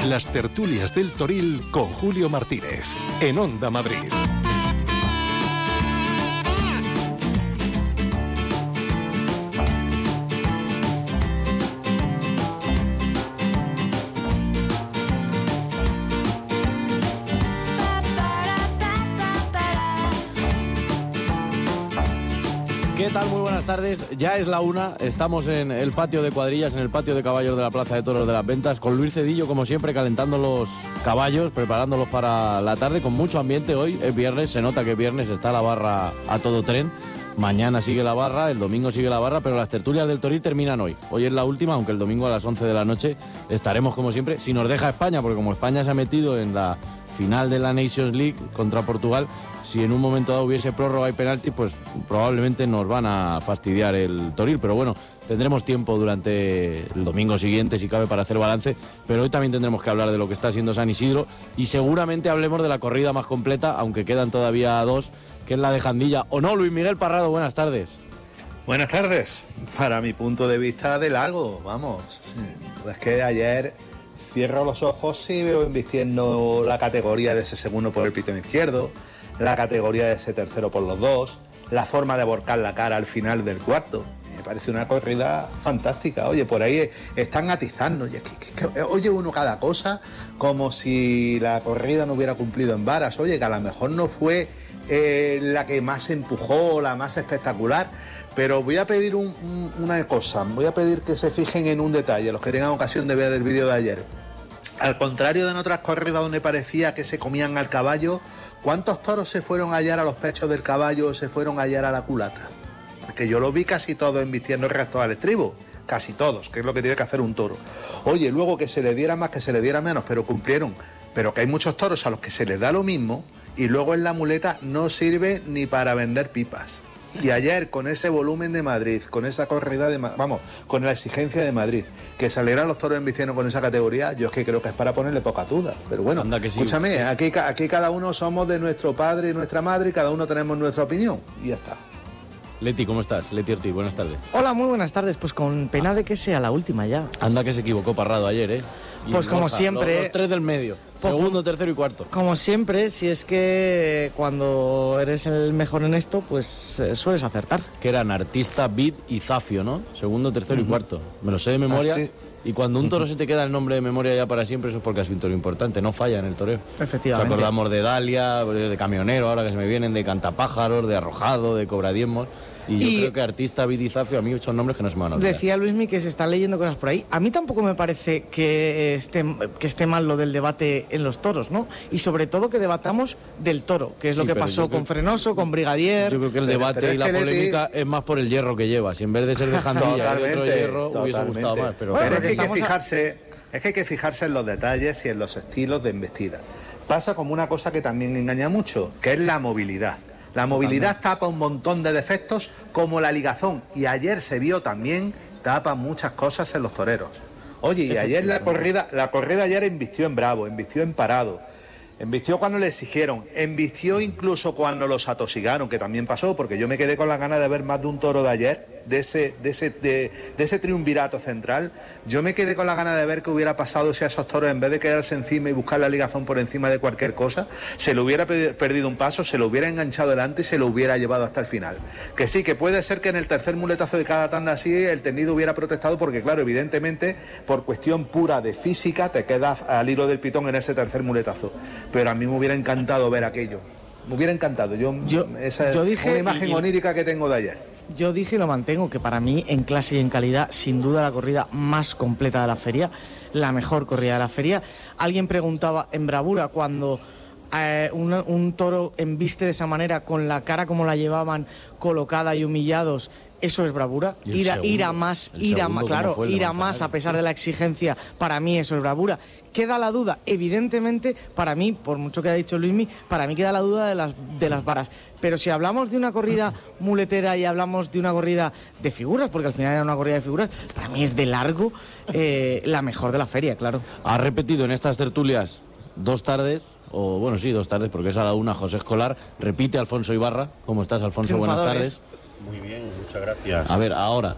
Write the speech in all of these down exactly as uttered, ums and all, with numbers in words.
Las tertulias del Toril con Julio Martínez, en Onda Madrid. ¿Qué tal? Muy buenas tardes. Ya es la una, estamos en el patio de cuadrillas, en el patio de caballos de la Plaza de Toros de las Ventas, con Luis Cedillo, como siempre, calentando los caballos, preparándolos para la tarde, con mucho ambiente. Hoy es viernes, se nota que viernes está la barra a todo tren. Mañana sigue la barra, el domingo sigue la barra, pero las tertulias del Toril terminan hoy. Hoy es la última, aunque el domingo a las once de la noche estaremos, como siempre, si nos deja España, porque como España se ha metido en la final de la Nations League contra Portugal, si en un momento dado hubiese prórroga y penalti, pues probablemente nos van a fastidiar el Toril, pero bueno, tendremos tiempo durante el domingo siguiente, si cabe, para hacer balance, pero hoy también tendremos que hablar de lo que está siendo San Isidro y seguramente hablemos de la corrida más completa, aunque quedan todavía dos, que es la de Jandilla. ¿O no, Luis Miguel Parrado? Buenas tardes. Buenas tardes. Para mi punto de vista, de largo, vamos. Es que ayer cierro los ojos y veo invistiendo la categoría de ese segundo por el pitón izquierdo, la categoría de ese tercero por los dos, la forma de volcar la cara al final del cuarto. Me parece una corrida fantástica. Oye, por ahí están atizando. Oye, que, que, oye uno cada cosa como si la corrida no hubiera cumplido en varas. Oye, que a lo mejor no fue eh, la que más empujó, la más espectacular. Pero voy a pedir un, un, una cosa, voy a pedir que se fijen en un detalle, los que tengan ocasión de ver el vídeo de ayer. Al contrario de en otras corridas donde parecía que se comían al caballo, ¿cuántos toros se fueron a hallar a los pechos del caballo o se fueron a hallar a la culata? Porque yo lo vi casi todos embistiendo el resto al estribo, casi todos, que es lo que tiene que hacer un toro. Oye, luego que se le diera más, que se le diera menos, pero cumplieron. Pero que hay muchos toros a los que se les da lo mismo y luego en la muleta no sirve ni para vender pipas. Y ayer, con ese volumen de Madrid, con esa corrida de... Vamos, con la exigencia de Madrid, que salieran los toros embistiendo con esa categoría, yo es que creo que es para ponerle poca duda. Pero bueno, sí, escúchame, sí. aquí, aquí cada uno somos de nuestro padre y nuestra madre y cada uno tenemos nuestra opinión. Y ya está. Leti, ¿cómo estás? Leti Ortiz, buenas tardes. Hola, muy buenas tardes. Pues con pena de que sea la última ya. Anda que se equivocó Parrado ayer, ¿eh? Y pues como los, siempre... Los, los tres del medio, pues, segundo, tercero y cuarto. Como siempre, si es que cuando eres el mejor en esto, pues eh, sueles acertar. Que eran Artista, Bid y Zafio, ¿no? Segundo, tercero uh-huh. y cuarto. Me lo sé de memoria. Arti... Y cuando un toro se te queda el nombre de memoria ya para siempre, eso es porque ha sido un toro importante, no falla en el toreo. Efectivamente. Nos acordamos de Dalia, de Camionero, ahora que se me vienen, de Cantapájaros, de Arrojado, de Cobradiezmos. Y yo y creo que Artista, Bid y Zafio, a mí son nombres que no se me van a olvidar. Decía Luismi que se están leyendo cosas por ahí. A mí tampoco me parece que esté, que esté mal lo del debate en los toros, ¿no? Y sobre todo que debatamos del toro, que es sí, lo que pasó con Frenoso, con Brigadier. Yo creo que el debate pero, pero y la polémica le... es más por el hierro que lleva. Si en vez de ser de Jandilla y otro hierro, totalmente. Hubiese gustado más. Pero, bueno, pero es, que hay que a... fijarse, es que hay que fijarse en los detalles y en los estilos de embestida. Pasa como una cosa que también engaña mucho, que es la movilidad. La movilidad Totalmente. Tapa un montón de defectos como la ligazón y ayer se vio también tapa muchas cosas en los toreros. Oye, y ayer la corrida, la corrida ayer embistió en bravo, embistió en parado, embistió cuando le exigieron, embistió incluso cuando los atosigaron, que también pasó, porque yo me quedé con la gana de ver más de un toro de ayer, de ese, de ese, de, de ese triunvirato central. Yo me quedé con la gana de ver qué hubiera pasado si a esos toros, en vez de quedarse encima y buscar la ligazón por encima de cualquier cosa, se le hubiera perdido un paso, se lo hubiera enganchado delante y se lo hubiera llevado hasta el final. Que sí, que puede ser que en el tercer muletazo de cada tanda así el tendido hubiera protestado, porque claro, evidentemente, por cuestión pura de física, te quedas al hilo del pitón en ese tercer muletazo. Pero a mí me hubiera encantado ver aquello. Me hubiera encantado. Yo, yo, esa yo dije, una imagen y, onírica que tengo de ayer. Yo dije y lo mantengo, que para mí, en clase y en calidad, sin duda la corrida más completa de la feria, la mejor corrida de la feria. Alguien preguntaba en bravura cuando eh, un, un toro embiste de esa manera, con la cara como la llevaban, colocada y humillados. Eso es bravura. Ir a, segundo, ir a más, ir a más, claro, ir a más a pesar de la exigencia, para mí eso es bravura. Queda la duda, evidentemente, para mí, por mucho que ha dicho Luismi, para mí queda la duda de las, de las varas. Pero si hablamos de una corrida muletera y hablamos de una corrida de figuras, porque al final era una corrida de figuras, para mí es de largo eh, la mejor de la feria, claro. Ha repetido en estas tertulias dos tardes, o bueno, sí, dos tardes, porque es a la una José Escolar, repite Alfonso Ibarra. ¿Cómo estás, Alfonso? Buenas tardes. Muy bien, muchas gracias. A ver, ahora,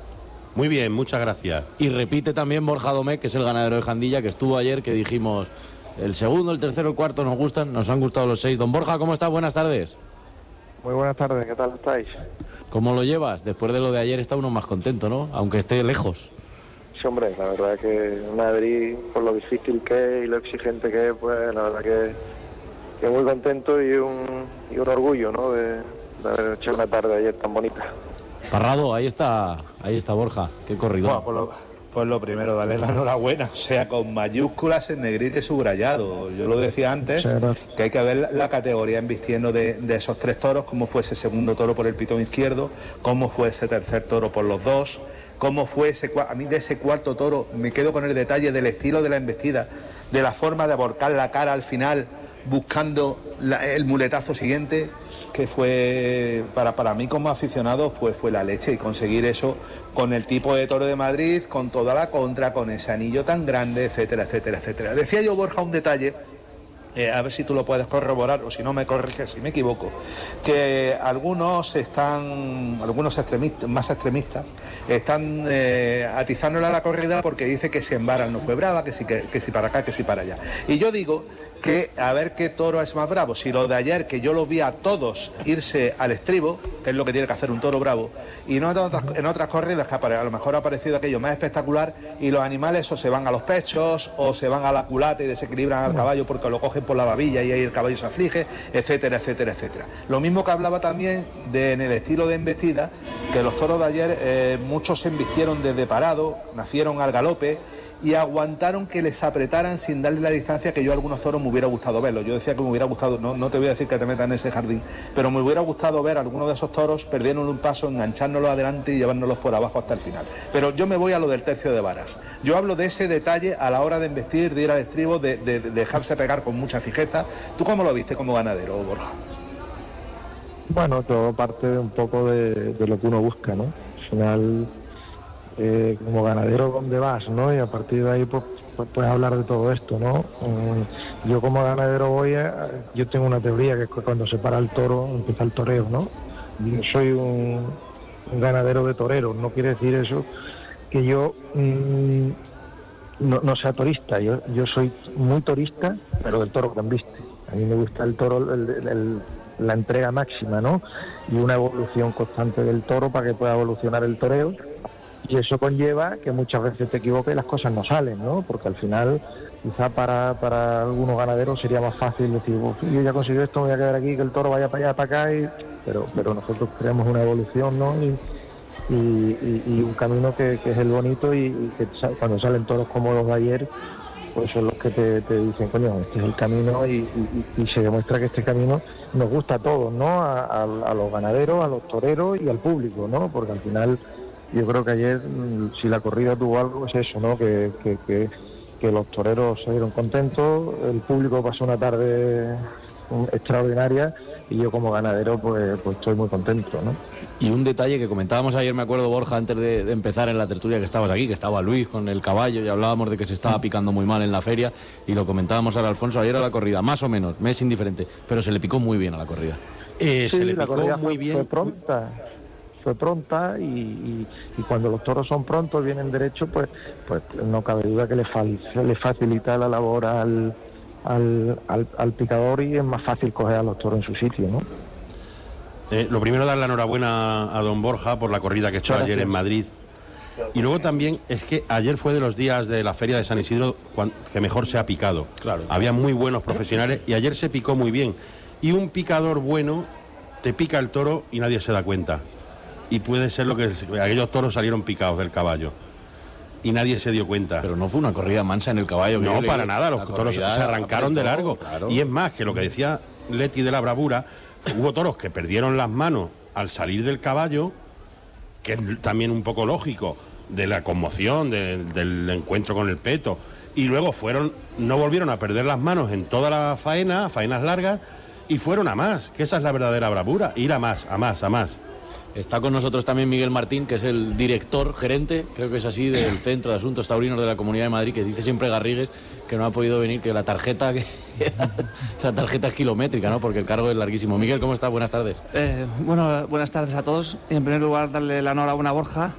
Muy bien, muchas gracias. Y repite también Borja Domecq, que es el ganadero de Jandilla, que estuvo ayer, que dijimos, el segundo, el tercero, el cuarto nos gustan, nos han gustado los seis. Don Borja, ¿cómo estás? Buenas tardes. Muy buenas tardes, ¿qué tal estáis? ¿Cómo lo llevas? Después de lo de ayer está uno más contento, ¿no? Aunque esté lejos. Sí, hombre, la verdad es que Madrid, por lo difícil que es y lo exigente que es, pues la verdad que, que muy contento y un, y un orgullo, ¿no? De, de haber hecho una tarde ayer tan bonita. Parrado, ahí está, ahí está Borja, qué corridor. Bueno, pues, lo, pues lo primero, darle la enhorabuena, o sea, con mayúsculas en negrita y subrayado. Yo lo decía antes, que hay que ver la, la categoría embistiendo de, de esos tres toros, cómo fue ese segundo toro por el pitón izquierdo, cómo fue ese tercer toro por los dos, cómo fue ese, a mí de ese cuarto toro me quedo con el detalle del estilo de la embestida, de la forma de aborcar la cara al final, buscando la, el muletazo siguiente, que fue para, para mí como aficionado fue, fue la leche, y conseguir eso con el tipo de toro de Madrid, con toda la contra, con ese anillo tan grande, etcétera, etcétera, etcétera. Decía yo, Borja, un detalle, eh, a ver si tú lo puedes corroborar o si no me corriges si me equivoco, que algunos están, algunos extremistas, más extremistas, están eh, atizándole a la corrida porque dice que si en varas no fue brava, que si, que, que si para acá, que si para allá. Y yo digo que a ver qué toro es más bravo, si lo de ayer, que yo lo vi a todos irse al estribo, que es lo que tiene que hacer un toro bravo, y no en otras, en otras corridas que a lo mejor ha parecido aquello más espectacular, y los animales o se van a los pechos, o se van a la culata y desequilibran al caballo porque lo cogen por la babilla y ahí el caballo se aflige, etcétera, etcétera, etcétera. Lo mismo que hablaba también de en el estilo de embestida, que los toros de ayer, eh, muchos se embistieron desde parado, nacieron al galope, y aguantaron que les apretaran sin darle la distancia que yo a algunos toros me hubiera gustado verlos. Yo decía que me hubiera gustado, no, no te voy a decir que te metas en ese jardín, pero me hubiera gustado ver a algunos de esos toros perdiendo un paso, enganchándolos adelante y llevándolos por abajo hasta el final. Pero yo me voy a lo del tercio de varas. Yo hablo de ese detalle a la hora de embestir, de ir al estribo, de, de, de dejarse pegar con mucha fijeza. ¿Tú cómo lo viste como ganadero, Borja? Bueno, todo parte un poco de, de lo que uno busca, ¿no? Al final, Eh, como ganadero, ¿dónde vas? ¿No? Y a partir de ahí pues, pues puedes hablar de todo esto, ¿no? Um, yo como ganadero voy a, yo tengo una teoría que es que cuando se para el toro empieza el toreo, ¿no? Yo soy un, un ganadero de toreros, no quiere decir eso que yo mmm, no, no sea torista, yo, yo soy muy torista, pero del toro que embiste. A mí me gusta el toro, el, el, el, la entrega máxima, ¿no? Y una evolución constante del toro para que pueda evolucionar el toreo. Y eso conlleva que muchas veces te equivoques y las cosas no salen, ¿no? Porque al final, quizá para, para algunos ganaderos sería más fácil decir, yo ya conseguí esto, me voy a quedar aquí, que el toro vaya para allá, para acá, y... pero pero nosotros creamos una evolución, ¿no? Y, y, y, y un camino que, que es el bonito, y, y que cuando salen toros como los de ayer, pues son los que te, te dicen, coño, este es el camino, y, y, y se demuestra que este camino nos gusta a todos, ¿no? A, a, a los ganaderos, a los toreros y al público, ¿no? Porque al final... Yo creo que ayer, si la corrida tuvo algo, es eso, ¿no? Que, que, que, que los toreros se dieron contentos, el público pasó una tarde extraordinaria, y yo como ganadero pues, pues estoy muy contento, ¿no? Y un detalle que comentábamos ayer, me acuerdo, Borja, antes de, de empezar en la tertulia que estabas aquí, que estaba Luis con el caballo y hablábamos de que se estaba picando muy mal en la feria, y lo comentábamos ahora, Alfonso, ayer a la corrida, más o menos, me es indiferente, pero se le picó muy bien a la corrida. Eh, sí, se le la picó corrida muy fue, bien. Fue pronta. fue pronta y, y, y cuando los toros son prontos, vienen derechos, pues pues no cabe duda que le, fal, le facilita la labor al, al, al, al picador, y es más fácil coger a los toros en su sitio, ¿no? Eh, lo primero, dar la enhorabuena a don Borja por la corrida que echó ayer en Madrid. Y luego también es que ayer fue de los días de la feria de San Isidro que mejor se ha picado. Claro. Había muy buenos profesionales y ayer se picó muy bien. Y un picador bueno te pica el toro y nadie se da cuenta. Y puede ser lo que... Aquellos toros salieron picados del caballo y nadie se dio cuenta. Pero no fue una corrida mansa en el caballo. No, para nada, los toros se arrancaron de largo. Claro. Y es más, que lo que decía Leti de la bravura, hubo toros que perdieron las manos al salir del caballo, que es también un poco lógico, de la conmoción, de, del encuentro con el peto, y luego fueron, no volvieron a perder las manos en toda la faena, faenas largas, y fueron a más, que esa es la verdadera bravura, ir a más, a más, a más. Está con nosotros también Miguel Martín, que es el director, gerente, creo que es así, del Centro de Asuntos Taurinos de la Comunidad de Madrid, que dice siempre Garrigues que no ha podido venir, que la tarjeta que la tarjeta es kilométrica, ¿no? Porque el cargo es larguísimo. Miguel, ¿cómo estás? Buenas tardes. Eh, bueno, buenas tardes a todos. Y en primer lugar, darle la enhorabuena a Borja,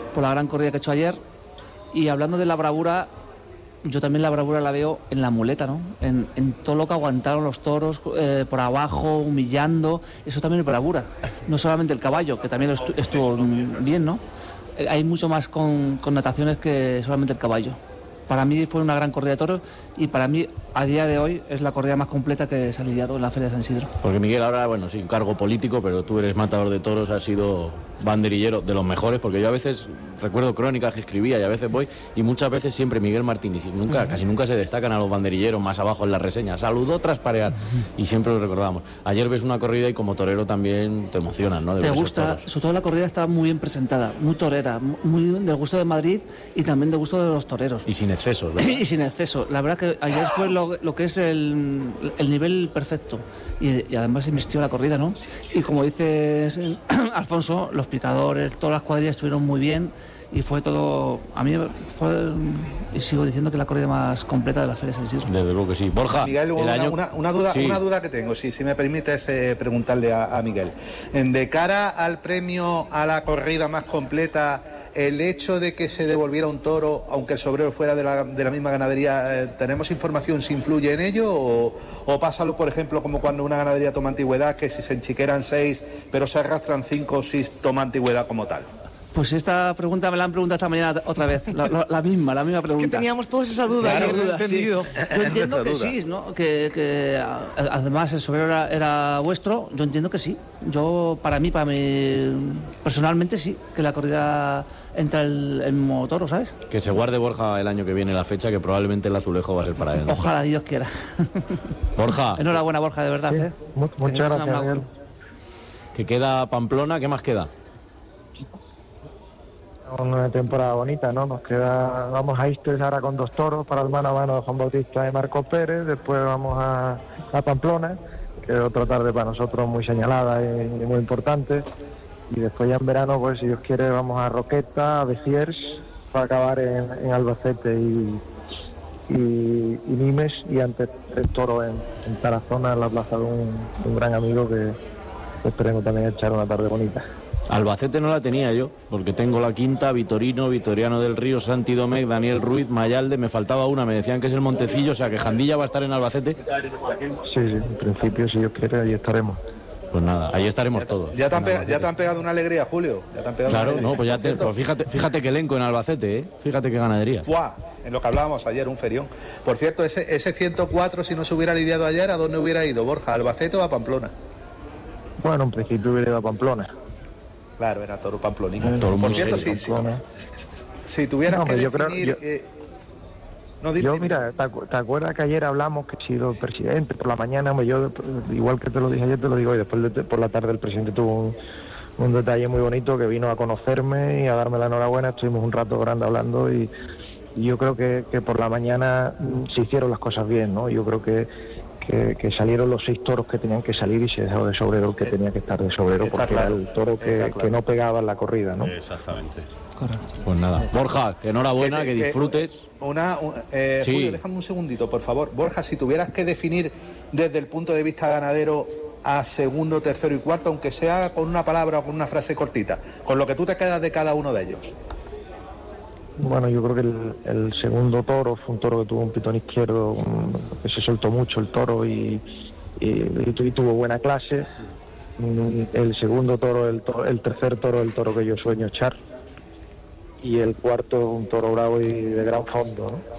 por la gran corrida que he hecho ayer. Y hablando de la bravura, yo también la bravura la veo en la muleta, ¿no? En, en todo lo que aguantaron los toros, eh, por abajo, humillando. Eso también es bravura. No solamente el caballo, que también estu- estuvo bien, ¿no? Eh, hay mucho más con connotaciones que solamente el caballo. Para mí fue una gran corrida de toros y para mí a día de hoy es la corrida más completa que se ha lidiado en la Feria de San Isidro. Porque Miguel ahora, bueno, sí, un cargo político, pero tú eres matador de toros, has sido banderillero de los mejores, porque yo a veces recuerdo crónicas que escribía y a veces voy, y muchas veces siempre Miguel Martínez, y nunca, uh-huh. casi nunca se destacan a los banderilleros más abajo en la reseña. Saludó tras parear, uh-huh. y siempre lo recordamos. Ayer ves una corrida y como torero también te emocionas, ¿no? De te ver gusta, esos toros. sobre todo la corrida está muy bien presentada, muy torera, muy del gusto de Madrid y también del gusto de los toreros. Y sin excesos, ¿verdad? Y sin exceso. La verdad que ayer fue lo, lo que es el, el nivel perfecto. Y, y además se invistió la corrida, ¿no? Y como dices, Alfonso, los picadores, todas las cuadrillas estuvieron muy bien. Y fue todo, a mí fue, y sigo diciendo que la corrida más completa de la Feria de San Isidro. Desde luego que sí. Borja, Miguel, una, año... una, una, duda, sí. una duda que tengo, si, si me permites eh, preguntarle a, a Miguel. De cara al premio a la corrida más completa, el hecho de que se devolviera un toro, aunque el sobrero fuera de la, de la misma ganadería, eh, ¿tenemos información si influye en ello? O, o pásalo, por ejemplo, como cuando una ganadería toma antigüedad, que si se enchiqueran seis, pero se arrastran cinco, si toma antigüedad como tal. Pues esta pregunta me la han preguntado esta mañana otra vez, la, la, la misma, la misma pregunta. Es que teníamos todas esas dudas, claro, yo, dudas sí. Yo entiendo que sí, ¿no? Que, que además el sobrero era, era vuestro, yo entiendo que sí. Yo, para mí, para mí, personalmente sí, que la corrida entra el, el mismo toro, ¿sabes? Que se guarde Borja el año que viene la fecha, que probablemente el azulejo va a ser para él, ¿no? Ojalá Dios quiera. Borja. Enhorabuena, Borja, de verdad, sí. ¿eh? Muchas gracias, Miguel. Que queda Pamplona, ¿qué más queda? Una temporada bonita, ¿no? Nos queda, vamos a Istres ahora con dos toros para el mano a mano de Juan Bautista y Marcos Pérez, después vamos a, a Pamplona, que es otra tarde para nosotros muy señalada y, y muy importante, y después ya en verano, pues si Dios quiere, vamos a Roqueta, a Beciers, para acabar en, en Albacete y, y, y Nimes, y antes el toro en, en Tarazona, en la plaza de un, de un gran amigo que, que esperemos también echar una tarde bonita. Albacete no la tenía yo, porque tengo la quinta, Vitorino, Vitoriano del Río, Santi Domecq, Daniel Ruiz, Mayalde, me faltaba una, me decían que es el Montecillo, o sea que Jandilla va a estar en Albacete. Sí, sí, en principio, si Dios quiere, ahí estaremos. Pues nada, ahí estaremos ya, todos. Ya te, han pega, ya te han pegado una alegría, Julio. Ya te han pegado claro, una alegría. no, pues ya te, pues fíjate, fíjate qué elenco en Albacete, ¿eh? Fíjate qué ganadería. ¡Fua! En lo que hablábamos ayer, un ferión. Por cierto, ese, ese ciento cuatro, si no se hubiera lidiado ayer, ¿a dónde hubiera ido, Borja? ¿A Albacete o a Pamplona? Bueno, en principio hubiera ido a Pamplona. Claro, era toro pamplónico. Eh, Por cierto, sí, sí, si tuvieras no, que yo definir... Creo, yo, eh, no, dime, yo dime. mira, ¿te, acu ¿te acuerdas que ayer hablamos que he sido el presidente por la mañana? Yo, igual que te lo dije ayer, te lo digo hoy. Después de, por la tarde el presidente tuvo un, un detalle muy bonito, que vino a conocerme y a darme la enhorabuena. Estuvimos un rato grande hablando y, y yo creo que, que por la mañana se hicieron las cosas bien, ¿no? Yo creo que Que, que salieron los seis toros que tenían que salir y se dejó de sobrero el que tenía que estar de sobrero, está porque claro, era el toro que, claro. que no pegaba en la corrida, ¿no? Exactamente. Correcto. Pues nada, Borja, que enhorabuena, que, te, que disfrutes. Que una, una eh, sí. Julio, déjame un segundito, por favor. Borja, si tuvieras que definir desde el punto de vista ganadero a segundo, tercero y cuarto, aunque sea con una palabra o con una frase cortita, con lo que tú te quedas de cada uno de ellos. Bueno, yo creo que el, el segundo toro fue un toro que tuvo un pitón izquierdo, un, que se soltó mucho el toro y, y, y tuvo buena clase. El segundo toro, el, toro, el tercer toro, el toro que yo sueño echar. Y el cuarto, un toro bravo y de gran fondo, ¿no?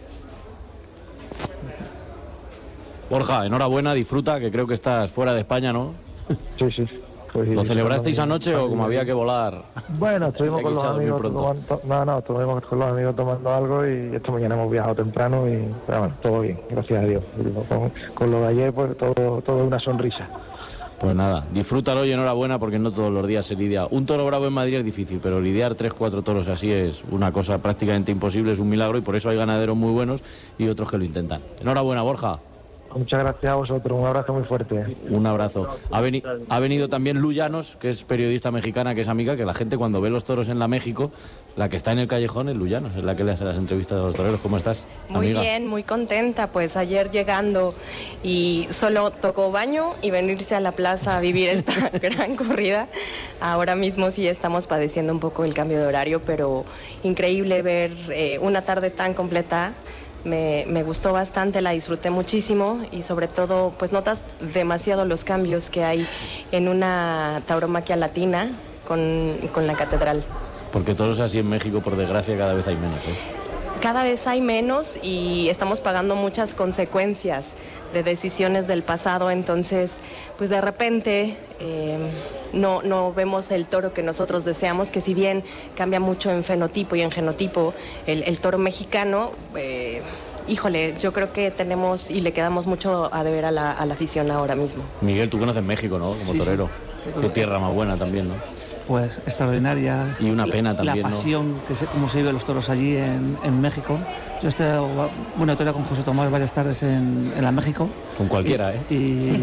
Borja, enhorabuena, disfruta, que creo que estás fuera de España, ¿no? Sí, sí. Pues, ¿Lo celebrasteis anoche o como había que volar? Bueno, estuvimos con los amigos tomando, no, no, estuvimos con los amigos tomando algo y esta mañana hemos viajado temprano y pero bueno, todo bien, gracias a Dios. Con, con lo de ayer, pues todo, todo una sonrisa. Pues nada, disfrútalo y enhorabuena porque no todos los días se lidia. Un toro bravo en Madrid es difícil, pero lidiar tres, cuatro toros así es una cosa prácticamente imposible, es un milagro y por eso hay ganaderos muy buenos y otros que lo intentan. Enhorabuena, Borja. Muchas gracias a vosotros, un abrazo muy fuerte. Un abrazo. Ha, veni ha venido también Lu Llanos, que es periodista mexicana, que es amiga, que la gente cuando ve los toros en la México, la que está en el callejón es Lu Llanos, es la que le hace las entrevistas a los toreros. ¿Cómo estás, Muy amiga? bien, muy contenta, pues ayer llegando y solo tocó baño y venirse a la plaza a vivir esta gran corrida. Ahora mismo sí estamos padeciendo un poco el cambio de horario, pero increíble ver eh, una tarde tan completa. Me, me gustó bastante, la disfruté muchísimo y sobre todo pues notas demasiado los cambios que hay en una tauromaquia latina con, con la catedral. Porque toros así en México, por desgracia, cada vez hay menos, ¿eh? Cada vez hay menos y estamos pagando muchas consecuencias de decisiones del pasado, entonces pues de repente eh, no, no vemos el toro que nosotros deseamos, que si bien cambia mucho en fenotipo y en genotipo el, el toro mexicano, eh, híjole, yo creo que tenemos y le quedamos mucho a deber a la, a la afición ahora mismo. Miguel, tú conoces México, ¿no? Como sí, torero. Sí, sí, Qué tierra más buena también, ¿no? Pues extraordinaria. Y una pena la, también, La ¿no? pasión, que se, como se vive los toros allí en, en México. Yo estoy, bueno, estoy con José Tomás varias tardes en, en la México. Con cualquiera, y, ¿eh?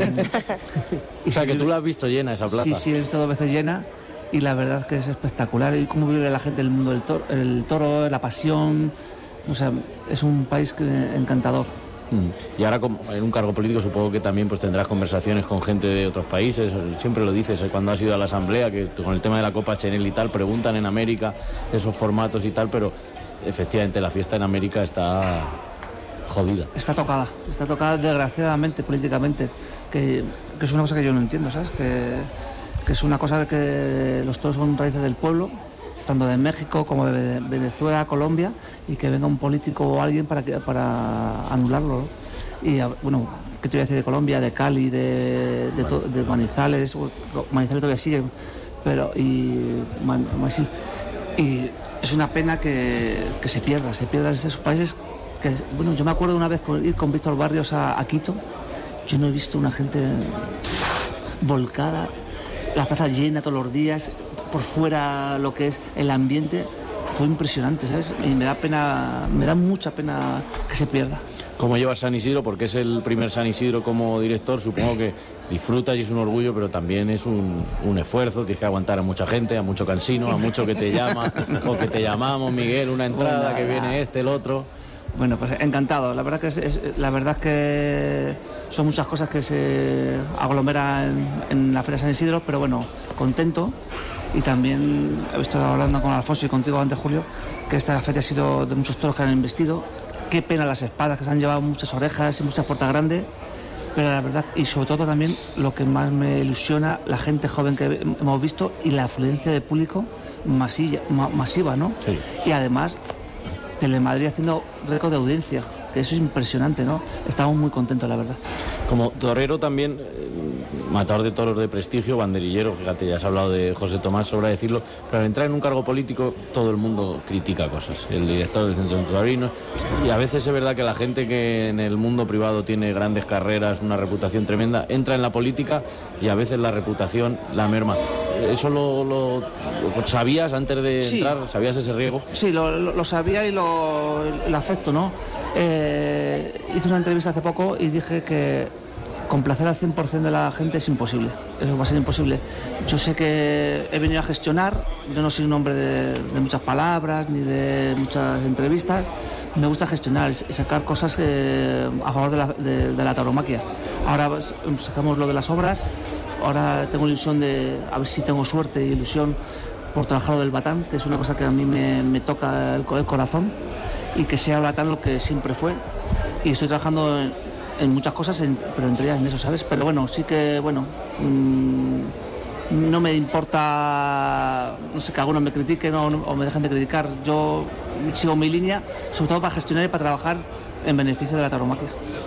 Y, o sea, y que vive, tú la has visto llena esa plaza. Sí, sí, he visto dos veces llena y la verdad es que es espectacular. Y cómo vive la gente el mundo del toro, el toro, la pasión. O sea, es un país que, encantador. Y ahora en un cargo político supongo que también pues tendrás conversaciones con gente de otros países, siempre lo dices, ¿eh? Cuando has ido a la asamblea, que con el tema de la Copa Chenel y tal, preguntan en América esos formatos y tal, pero efectivamente la fiesta en América está jodida. Está tocada, está tocada desgraciadamente políticamente, que, que es una cosa que yo no entiendo, ¿sabes? Que, que es una cosa de que los toros son raíces del pueblo, tanto de México como de Venezuela, Colombia, y que venga un político o alguien para, que, para anularlo, ¿no? Y bueno, ¿qué te voy a decir de Colombia, de Cali, de, de, to, de Manizales? Manizales todavía sigue, pero y, man, y es una pena que, que se pierda, se pierdan esos países que, bueno, yo me acuerdo una vez ir con Víctor Barrios a, a Quito, yo no he visto una gente volcada, la plaza llena todos los días, por fuera lo que es el ambiente, fue impresionante, ¿sabes? Y me da pena, me da mucha pena que se pierda. ¿Cómo llevas San Isidro? Porque es el primer San Isidro como director, supongo que disfrutas y es un orgullo, pero también es un, un esfuerzo, tienes que aguantar a mucha gente, a mucho cansino, a mucho que te llama, o que te llamamos, Miguel, una entrada, que viene este, el otro. Bueno, pues encantado. La verdad que es, es, la verdad es que son muchas cosas que se aglomeran en, en la Feria de San Isidro, pero bueno, contento. Y también he estado hablando con Alfonso y contigo antes, Julio, que esta feria ha sido de muchos toros que han investido. Qué pena las espadas, que se han llevado muchas orejas y muchas puertas grandes. Pero la verdad, y sobre todo también lo que más me ilusiona, la gente joven que hemos visto y la afluencia de público masilla, ma, masiva, ¿no? Sí. Y además, Telemadrid haciendo récord de audiencia, que eso es impresionante, ¿no? Estamos muy contentos, la verdad. Como torero también, eh, matador de toros de prestigio, banderillero, fíjate, ya has hablado de José Tomás, sobra decirlo, pero al entrar en un cargo político todo el mundo critica cosas, el director del Centro Taurino, y a veces es verdad que la gente que en el mundo privado tiene grandes carreras, una reputación tremenda, entra en la política y a veces la reputación la merma. ¿Eso lo, lo, lo sabías antes de sí. entrar? ¿Sabías ese riesgo? Sí, lo, lo, lo sabía y lo, lo acepto, ¿no? Eh, hice una entrevista hace poco y dije que complacer al cien por ciento de la gente es imposible, eso va a ser imposible. Yo sé que he venido a gestionar, yo no soy un hombre de, de muchas palabras ni de muchas entrevistas, me gusta gestionar y sacar cosas eh, a favor de la, de, de la tauromaquia. Ahora sacamos lo de las obras, ahora tengo la ilusión de, a ver si tengo suerte y ilusión por trabajar lo del batán, que es una cosa que a mí me, me toca el, el corazón, y que sea el batán lo que siempre fue. Y estoy trabajando en, en muchas cosas, en, pero entre ellas en eso, ¿sabes? Pero bueno, sí que, bueno, mmm, no me importa, no sé, que algunos me critiquen o, o me dejen de criticar. Yo sigo mi línea, sobre todo para gestionar y para trabajar en beneficio de la tauromaquia.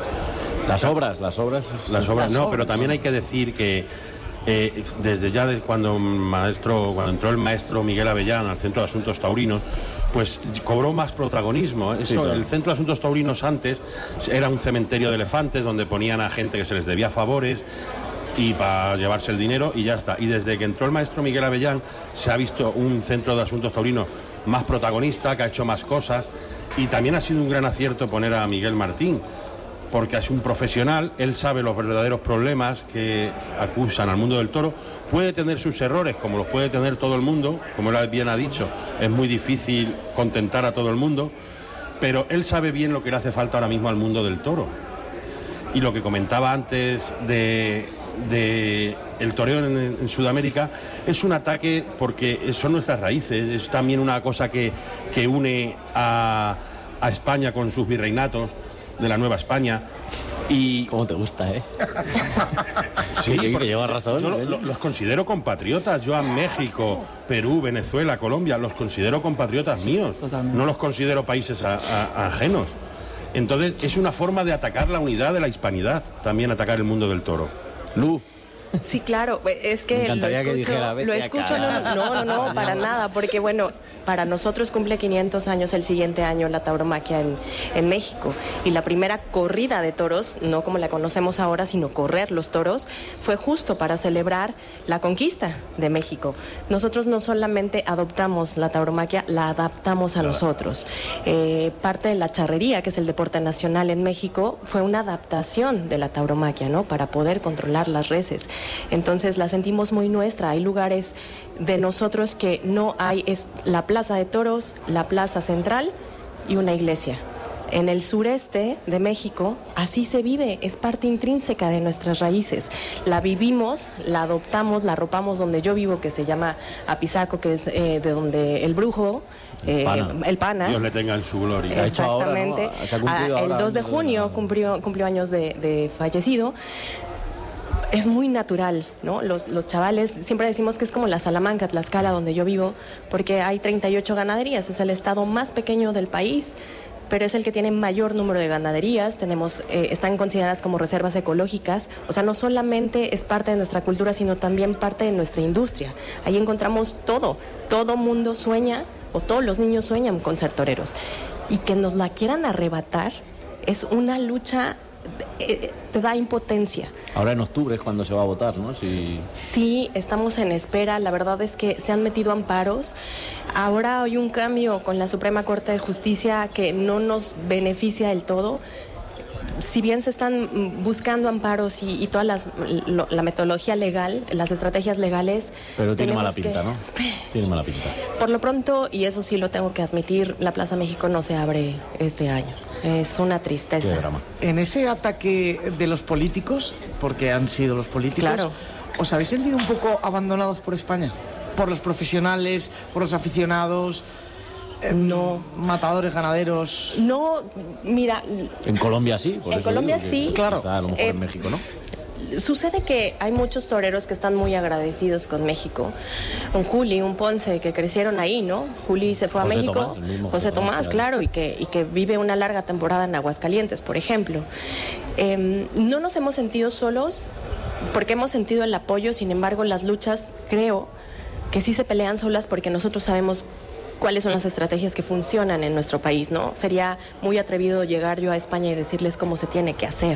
Las obras, las obras. Las obras, Las no, obras. pero también hay que decir que eh, desde ya de cuando maestro, cuando entró el maestro Miguel Avellán al Centro de Asuntos Taurinos, pues cobró más protagonismo. Eso, sí, claro. El Centro de Asuntos Taurinos antes era un cementerio de elefantes donde ponían a gente que se les debía favores y para llevarse el dinero y ya está. Y desde que entró el maestro Miguel Avellán se ha visto un Centro de Asuntos Taurinos más protagonista, que ha hecho más cosas, y también ha sido un gran acierto poner a Miguel Martín, porque es un profesional, él sabe los verdaderos problemas que acusan al mundo del toro. Puede tener sus errores, como los puede tener todo el mundo, como él bien ha dicho, es muy difícil contentar a todo el mundo, pero él sabe bien lo que le hace falta ahora mismo al mundo del toro. Y lo que comentaba antes de, de el toreo en, en Sudamérica es un ataque porque son nuestras raíces, es también una cosa que, que une a, a España con sus virreinatos de la Nueva España. Y cómo te gusta, ¿eh? Sí, sí, porque lleva razón. Yo lo, lo, los considero compatriotas. Yo a México, Perú, Venezuela, Colombia los considero compatriotas míos. Totalmente. No los considero países a, a, a ajenos. Entonces es una forma de atacar la unidad de la hispanidad, también atacar el mundo del toro. Lu. Sí, claro, es que lo escucho, que dijera, lo escucho no, no, no, no, para nada, porque bueno, para nosotros cumple quinientos años el siguiente año la tauromaquia en, en México, y la primera corrida de toros, no como la conocemos ahora, sino correr los toros, fue justo para celebrar la conquista de México. Nosotros no solamente adoptamos la tauromaquia, la adaptamos a nosotros. Eh, parte de la charrería, que es el deporte nacional en México, fue una adaptación de la tauromaquia, ¿no? Para poder controlar las reses. Entonces la sentimos muy nuestra. Hay lugares de nosotros que no hay, es la plaza de toros, la plaza central y una iglesia. En el sureste de México así se vive, es parte intrínseca de nuestras raíces. La vivimos, la adoptamos, la arropamos donde yo vivo, que se llama Apizaco, que es eh, de donde el brujo, eh, pana. el pana. Dios le tenga en su gloria. Exactamente. Ahora, ¿no? El dos de junio cumplió, cumplió años de, de fallecido. Es muy natural, ¿no? Los, los chavales, siempre decimos que es como la Salamanca, Tlaxcala, donde yo vivo, porque hay treinta y ocho ganaderías, es el estado más pequeño del país, pero es el que tiene mayor número de ganaderías. Tenemos, eh, están consideradas como reservas ecológicas, o sea, no solamente es parte de nuestra cultura, sino también parte de nuestra industria. Ahí encontramos todo, todo mundo sueña, o todos los niños sueñan con ser toreros, y que nos la quieran arrebatar es una lucha, eh, te da impotencia. Ahora en octubre es cuando se va a votar, ¿no? Si... Sí, estamos en espera. La verdad es que se han metido amparos. Ahora hay un cambio con la Suprema Corte de Justicia que no nos beneficia del todo. Si bien se están buscando amparos y, y toda las, lo, la metodología legal, las estrategias legales... Pero tiene mala pinta, que... ¿no? Tiene mala pinta. Por lo pronto, y eso sí lo tengo que admitir, la Plaza México no se abre este año. Es una tristeza. Qué drama. En ese ataque de los políticos, porque han sido los políticos, claro. ¿os habéis sentido un poco abandonados por España? Por los profesionales, por los aficionados, eh, no, matadores, ganaderos. No, mira. En Colombia sí. Por en eso Colombia digo sí. Que, claro. Quizá a lo mejor eh, en México, ¿no? Sucede que hay muchos toreros que están muy agradecidos con México. Un Juli, un Ponce, que crecieron ahí, ¿no? Juli se fue José a México. Tomás, el mismo José Tomás, Tomás claro, y que, y que vive una larga temporada en Aguascalientes, por ejemplo. Eh, no nos hemos sentido solos porque hemos sentido el apoyo, sin embargo, las luchas, creo, que sí se pelean solas porque nosotros sabemos cuáles son las estrategias que funcionan en nuestro país, ¿no? Sería muy atrevido llegar yo a España y decirles cómo se tiene que hacer.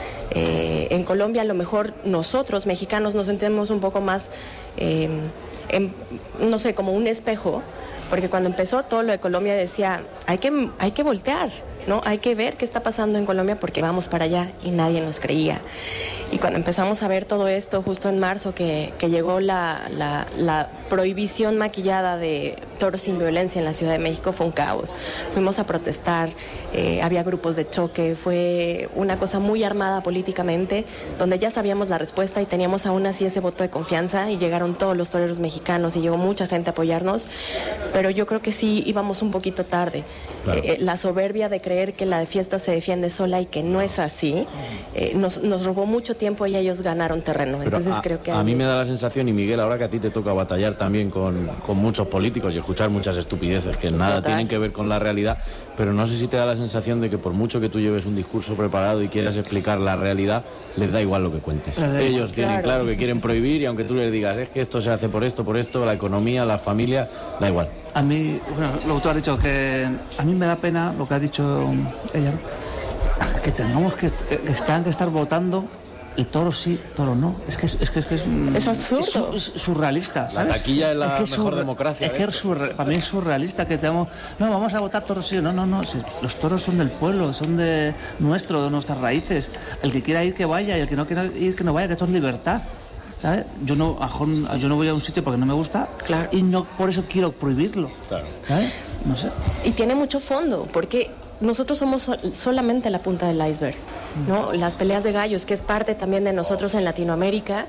Eh, en Colombia a lo mejor nosotros, mexicanos, nos sentimos un poco más, eh, en, no sé, como un espejo, porque cuando empezó todo lo de Colombia decía, hay que, hay que voltear, ¿no? Hay que ver qué está pasando en Colombia porque vamos para allá, y nadie nos creía. Y cuando empezamos a ver todo esto, justo en marzo, que, que llegó la, la, la prohibición maquillada de toros sin violencia en la Ciudad de México, fue un caos. Fuimos a protestar, eh, había grupos de choque, fue una cosa muy armada políticamente, donde ya sabíamos la respuesta y teníamos aún así ese voto de confianza, y llegaron todos los toreros mexicanos y llegó mucha gente a apoyarnos, pero yo creo que sí íbamos un poquito tarde. Claro. Eh, la soberbia de creer que la fiesta se defiende sola y que no es así, eh, nos, nos robó mucho tiempo y ellos ganaron terreno. Pero Entonces a, creo que... A hay... mí me da la sensación, y Miguel, ahora que a ti te toca batallar también con, con muchos políticos y escuchar muchas estupideces que nada Total. tienen que ver con la realidad, pero no sé si te da la sensación de que por mucho que tú lleves un discurso preparado y quieras explicar la realidad, les da igual lo que cuentes. Ellos tienen claro. claro que quieren prohibir, y aunque tú les digas, es que esto se hace por esto, por esto, la economía, la familia, da igual. A mí, bueno, lo que tú has dicho, que a mí me da pena lo que ha dicho ella, que tengamos que, que, están, que estar votando Y toros sí, toros no. Es que es, es, que, es, que es, es absurdo. Es, es surrealista, ¿sabes? La taquilla es la es que es mejor surre, democracia. Es que es surre, para mí es surrealista que tengamos... No, vamos a votar toros sí. No, no, no. Si los toros son del pueblo, son de nuestro, de nuestras raíces. El que quiera ir, que vaya. Y el que no quiera ir, que no vaya, que esto es libertad. ¿Sabes? Yo no, a, yo no voy a un sitio porque no me gusta. Claro. Y no por eso quiero prohibirlo. Claro. ¿Sabes? No sé. Y tiene mucho fondo, porque nosotros somos sol- solamente la punta del iceberg, ¿no? Las peleas de gallos, que es parte también de nosotros en Latinoamérica,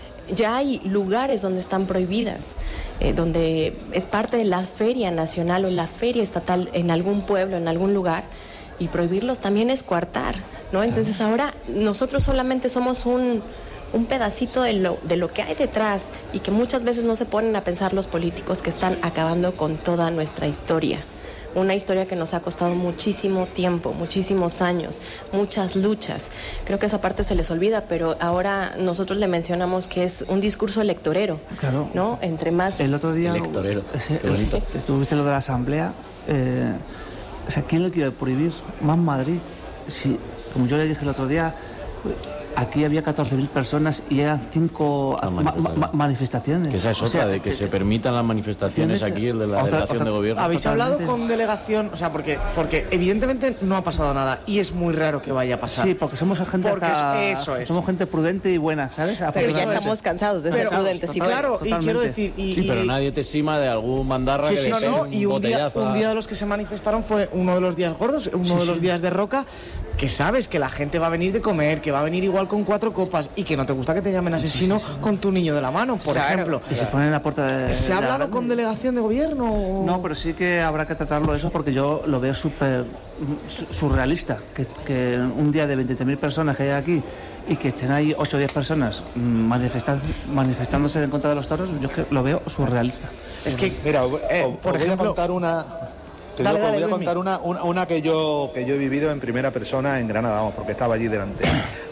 ya hay lugares donde están prohibidas, eh, donde es parte de la feria nacional o la feria estatal en algún pueblo, en algún lugar, y prohibirlos también es coartar, ¿no? Entonces ahora nosotros solamente somos un... un pedacito de lo, de lo que hay detrás y que muchas veces no se ponen a pensar los políticos que están acabando con toda nuestra historia. Una historia que nos ha costado muchísimo tiempo, muchísimos años, muchas luchas. Creo que esa parte se les olvida, pero ahora nosotros le mencionamos que es un discurso electorero, claro. ¿no? Entre más... El otro día... Electorero. Ese, ese, tuviste lo de la asamblea. Eh, o sea, ¿quién lo quiere prohibir? Más Madrid. Si, como yo le dije el otro día... Aquí había catorce mil personas y eran cinco ma ma manifestaciones. Que esa es otra, o sea, de que, que se permitan las manifestaciones aquí, el de la otra, delegación otra, de gobierno. ¿Habéis totalmente. hablado con delegación? O sea, porque, porque evidentemente no ha pasado nada y es muy raro que vaya a pasar. Sí, porque somos gente porque hasta, eso es. somos gente prudente y buena, ¿sabes? Pero ya estamos cansados de ser prudentes. Sí, claro, y quiero decir... Y, sí, y, pero nadie te exima de algún mandarra sí, que sí, le no, pegue no, un y un día, botellazo. un día de los que se manifestaron fue uno de los días gordos, uno sí, de los sí. días de Roca, que sabes que la gente va a venir de comer, que va a venir igual con cuatro copas y que no te gusta que te llamen asesino con tu niño de la mano, por claro. ejemplo. Y se ponen en la puerta de... ¿Se ha hablado de con delegación de gobierno? O... No, pero sí que habrá que tratarlo eso porque yo lo veo súper surrealista. Que, que un día de veintiocho mil personas que hay aquí y que estén ahí ocho o diez personas manifestándose en contra de los toros, yo es que lo veo surrealista. Es que, mira, os, eh, os por voy ejemplo, a contar una... Te Dale, digo, dale, voy a Luismi. contar una, una, una que yo que yo he vivido en primera persona en Granada, vamos, porque estaba allí delante.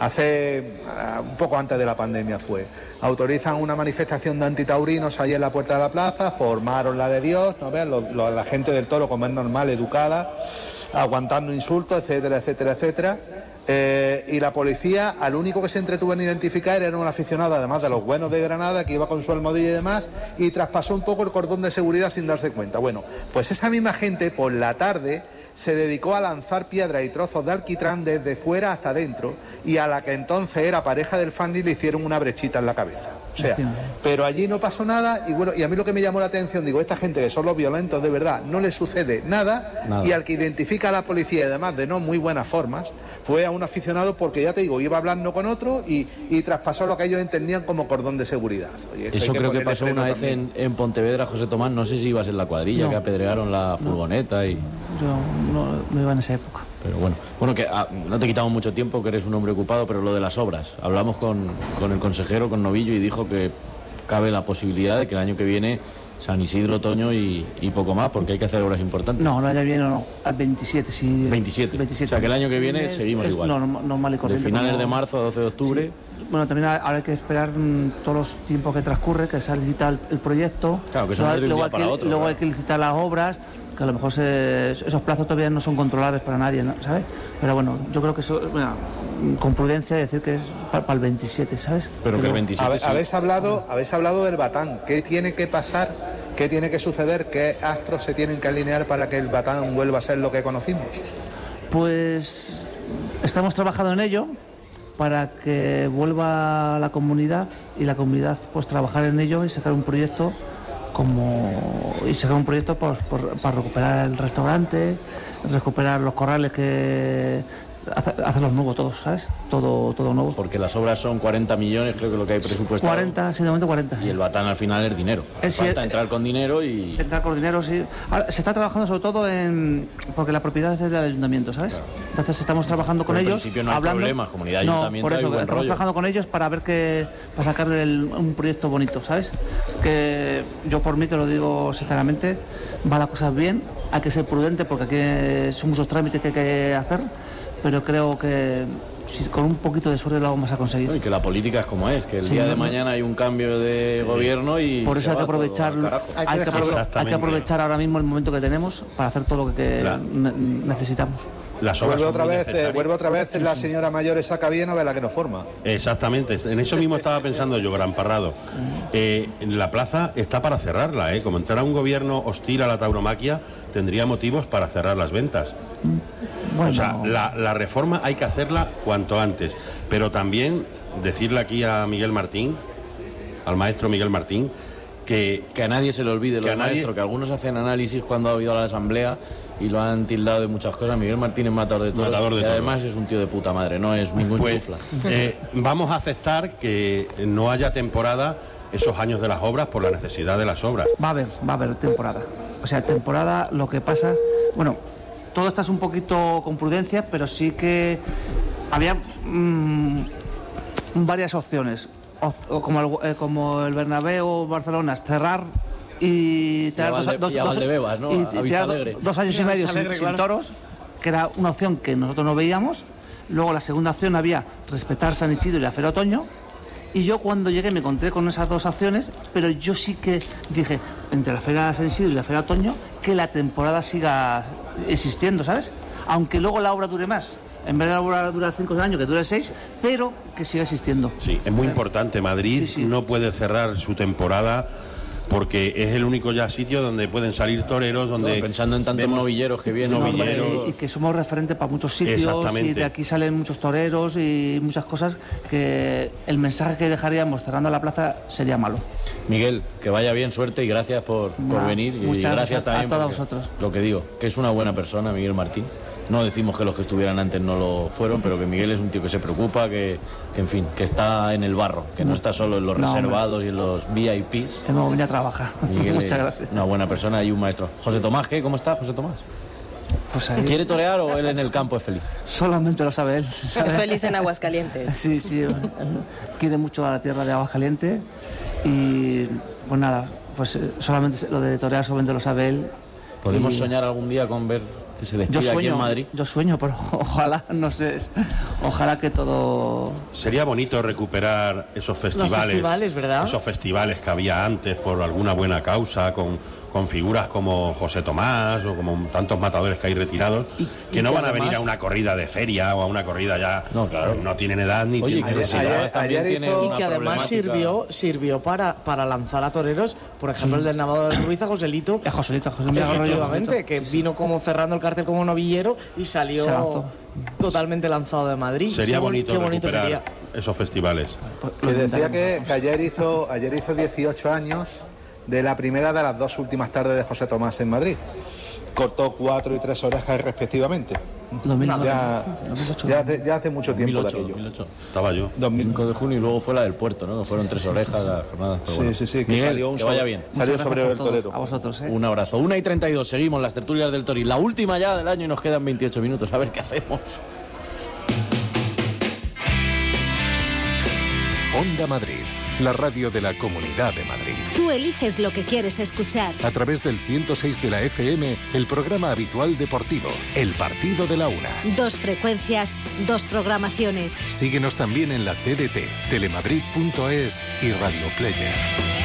Hace uh, un poco antes de la pandemia fue. Autorizan una manifestación de antitaurinos allí en la puerta de la plaza, formaron la de Dios, ¿no ves? Los, los, la gente del toro como es normal, educada, aguantando insultos, etcétera, etcétera, etcétera. Eh, y la policía, al único que se entretuvo en identificar era un aficionado, además de los buenos de Granada, que iba con su almohadilla y demás, y traspasó un poco el cordón de seguridad sin darse cuenta. Bueno, pues esa misma gente por la tarde se dedicó a lanzar piedras y trozos de alquitrán desde fuera hasta dentro, y a la que entonces era pareja del Fanny le hicieron una brechita en la cabeza. O sea, pero allí no pasó nada, y bueno, y a mí lo que me llamó la atención, digo, esta gente que son los violentos de verdad, no les sucede nada, nada. Y al que identifica a la policía, y además de no muy buenas formas, fue a un aficionado porque, ya te digo, iba hablando con otro y, y traspasó lo que ellos entendían como cordón de seguridad. Oye, eso que creo que pasó una vez en, en Pontevedra, José Tomás, no sé si ibas en la cuadrilla, no. que apedrearon la furgoneta no. y... Yo no, no iba en esa época. Pero bueno, bueno que ah, no te quitamos mucho tiempo, que eres un hombre ocupado, pero lo de las obras. Hablamos con, con el consejero, con Novillo, y dijo que cabe la posibilidad de que el año que viene San Isidro, Otoño y, y poco más, porque hay que hacer obras importantes. No, no, el año que viene no, al veintisiete, sí. veintisiete. veintisiete. O sea que el año que viene es, seguimos es, igual. No, normal y corriente. De finales como... de marzo a doce de octubre. Sí. Bueno, también ahora hay que esperar mmm, todos los tiempos que transcurre, que se ha licitado el, el proyecto. Claro, que eso no es de un día para otro. Luego claro. hay que licitar las obras, que a lo mejor se, esos plazos todavía no son controlables para nadie, ¿no? ¿Sabes? Pero bueno, yo creo que eso, bueno, con prudencia decir que es para, para el veintisiete, ¿sabes? Pero que el veintisiete Habe, sí. habéis hablado, habéis hablado del Batán. ¿Qué tiene que pasar? ¿Qué tiene que suceder? ¿Qué astros se tienen que alinear para que el Batán vuelva a ser lo que conocimos? Pues estamos trabajando en ello para que vuelva a la comunidad y la comunidad pues trabajar en ello y sacar un proyecto como y sacar un proyecto pues, por, para recuperar el restaurante, recuperar los corrales que hacerlos nuevos todos, ¿sabes? Todo todo nuevo. Porque las obras son cuarenta millones, creo que lo que hay presupuestado. cuarenta, sí, de momento cuarenta. Y el Batán al final es dinero. Es Falta sí, entrar con dinero y... Entrar con dinero, sí. Ahora, se está trabajando sobre todo en... Porque la propiedad es del ayuntamiento, ¿sabes? Claro. Entonces estamos trabajando con Pero ellos. En principio no hay hablando... problemas, comunidad, no, ayuntamiento, por eso, hay buen estamos rollo. trabajando con ellos para ver que... Para sacar el, un proyecto bonito, ¿sabes? Que yo por mí te lo digo sinceramente, va las cosas bien, hay que ser prudente porque aquí son muchos trámites que hay que hacer, pero creo que si con un poquito de suerte lo vamos a conseguir. No, y que la política es como es, que el sí, día no, de mañana hay un cambio de gobierno y... Por eso hay que aprovechar, hay, hay, que hay que aprovechar ahora mismo el momento que tenemos para hacer todo lo que, que claro. ne necesitamos. las obras vuelve son otra muy vez, eh, necesarias. vuelve otra vez la señora mayor esa cabina, ve la que nos forma. Exactamente, en eso mismo estaba pensando yo, Gran Parrado. Eh, la plaza está para cerrarla, ¿eh? Como entrara un gobierno hostil a la tauromaquia, tendría motivos para cerrar las ventas. Bueno. O sea, la, la reforma hay que hacerla cuanto antes, pero también decirle aquí a Miguel Martín, al maestro Miguel Martín, que, que a nadie se le olvide lo que de a nadie- maestro, que algunos hacen análisis cuando ha habido a la asamblea y lo han tildado de muchas cosas. Miguel Martín es matador de toros, Matador de y toros. además es un tío de puta madre, no es ningún pues, chufla. eh, vamos a aceptar que no haya temporada esos años de las obras por la necesidad de las obras. Va a haber, va a haber temporada. O sea, temporada, lo que pasa... Bueno, todo esto es un poquito con prudencia, pero sí que había mm, varias opciones. O, o como, el, eh, como el Bernabéu o Barcelona, cerrar y tirar Y a dos, Valde- dos- y a dos- Valdebebas, ¿no? y A Vista tirar Alegre. dos años Sí, y a medio Vista sin, Alegre, sin claro. toros, que era una opción que nosotros no veíamos. Luego la segunda opción había respetar San Isidro y la Feria Otoño. Y yo cuando llegué me encontré con esas dos opciones, pero yo sí que dije, entre la Feria de San Isidro y la Feria Otoño, que la temporada siga existiendo, ¿sabes? Aunque luego la obra dure más. En vez de la obra durar cinco años, que dure seis, pero que siga existiendo. Sí, es muy importante. Madrid Sí, sí. no puede cerrar su temporada porque es el único ya sitio donde pueden salir toreros, donde... Pensando en tantos vemos novilleros que vienen, novilleros. hombre, Y, y que somos referente para muchos sitios, Exactamente. y de aquí salen muchos toreros y muchas cosas, que el mensaje que dejaríamos cerrando la plaza sería malo. Miguel, que vaya bien, suerte y gracias por, por Nah, venir. Y muchas gracias gracias a también todos porque vosotros. Lo que digo, que es una buena persona, Miguel Martín. No decimos que los que estuvieran antes no lo fueron, pero que Miguel es un tío que se preocupa, que, que en fin, que está en el barro, que no está solo en los No, hombre. reservados y en los V I Ps. Hemos venido a trabajar. Miguel Muchas es gracias. una buena persona y un maestro. José Tomás, ¿qué? ¿Cómo está José Tomás? Pues ahí ¿Quiere torear o él en el campo es feliz? solamente lo sabe él. Es feliz en Aguascalientes. Sí, sí, él quiere mucho a la tierra de Aguascalientes y pues nada, pues eh, solamente lo de torear solamente lo sabe él. ¿Podemos Y soñar algún día con ver que se Yo despida aquí sueño, en Madrid? yo sueño, pero ojalá, no sé, ojalá que todo... Sería bonito recuperar esos festivales, festivales, ¿verdad? esos festivales que había antes por alguna buena causa, con, con figuras como José Tomás o como tantos matadores que hay retirados, Y- que y no que van a venir además- a una corrida de feria o a una corrida ya, No, claro. no tienen edad ni Oye, tienen que Ayer- si necesidad. ayer- también ayer tiene hizo- una Y que además problemática. sirvió, sirvió para, para lanzar a toreros, por ejemplo, el del Navado del Ruiz a Joselito. A Joselito, a José Miguel Arroyo, Efectivamente, Joselito. que vino como cerrando el cartel como novillero y salió Se lanzó. totalmente lanzado de Madrid. Sería Qué boni- bonito qué bonito recuperar sería. esos festivales. Pues, Que lo decía intentaremos. que, que ayer hizo ayer hizo dieciocho años de la primera de las dos últimas tardes de José Tomás en Madrid. Cortó cuatro y tres orejas respectivamente. dos mil nueve, Ya, dos mil ocho. ya, hace, ya hace mucho tiempo de dos mil ocho, aquello. dos mil ocho. Estaba yo. dos mil. cinco de junio y luego fue la del puerto, ¿no? Que fueron tres orejas la jornada. pero Sí, bueno. sí, sí, que Miguel, salió un que vaya sobre- bien. Salió Muchas sobre gracias el por todo. torero. A vosotros, ¿eh? Un abrazo. una y treinta y dos, seguimos las tertulias del Toril. La última ya del año y nos quedan veintiocho minutos. A ver qué hacemos. Onda Madrid, la radio de la Comunidad de Madrid. Tú eliges lo que quieres escuchar. A través del ciento seis de la F M, el programa habitual deportivo, El Partido de la Una. Dos frecuencias, dos programaciones. Síguenos también en la T D T, telemadrid punto es y Radio Player.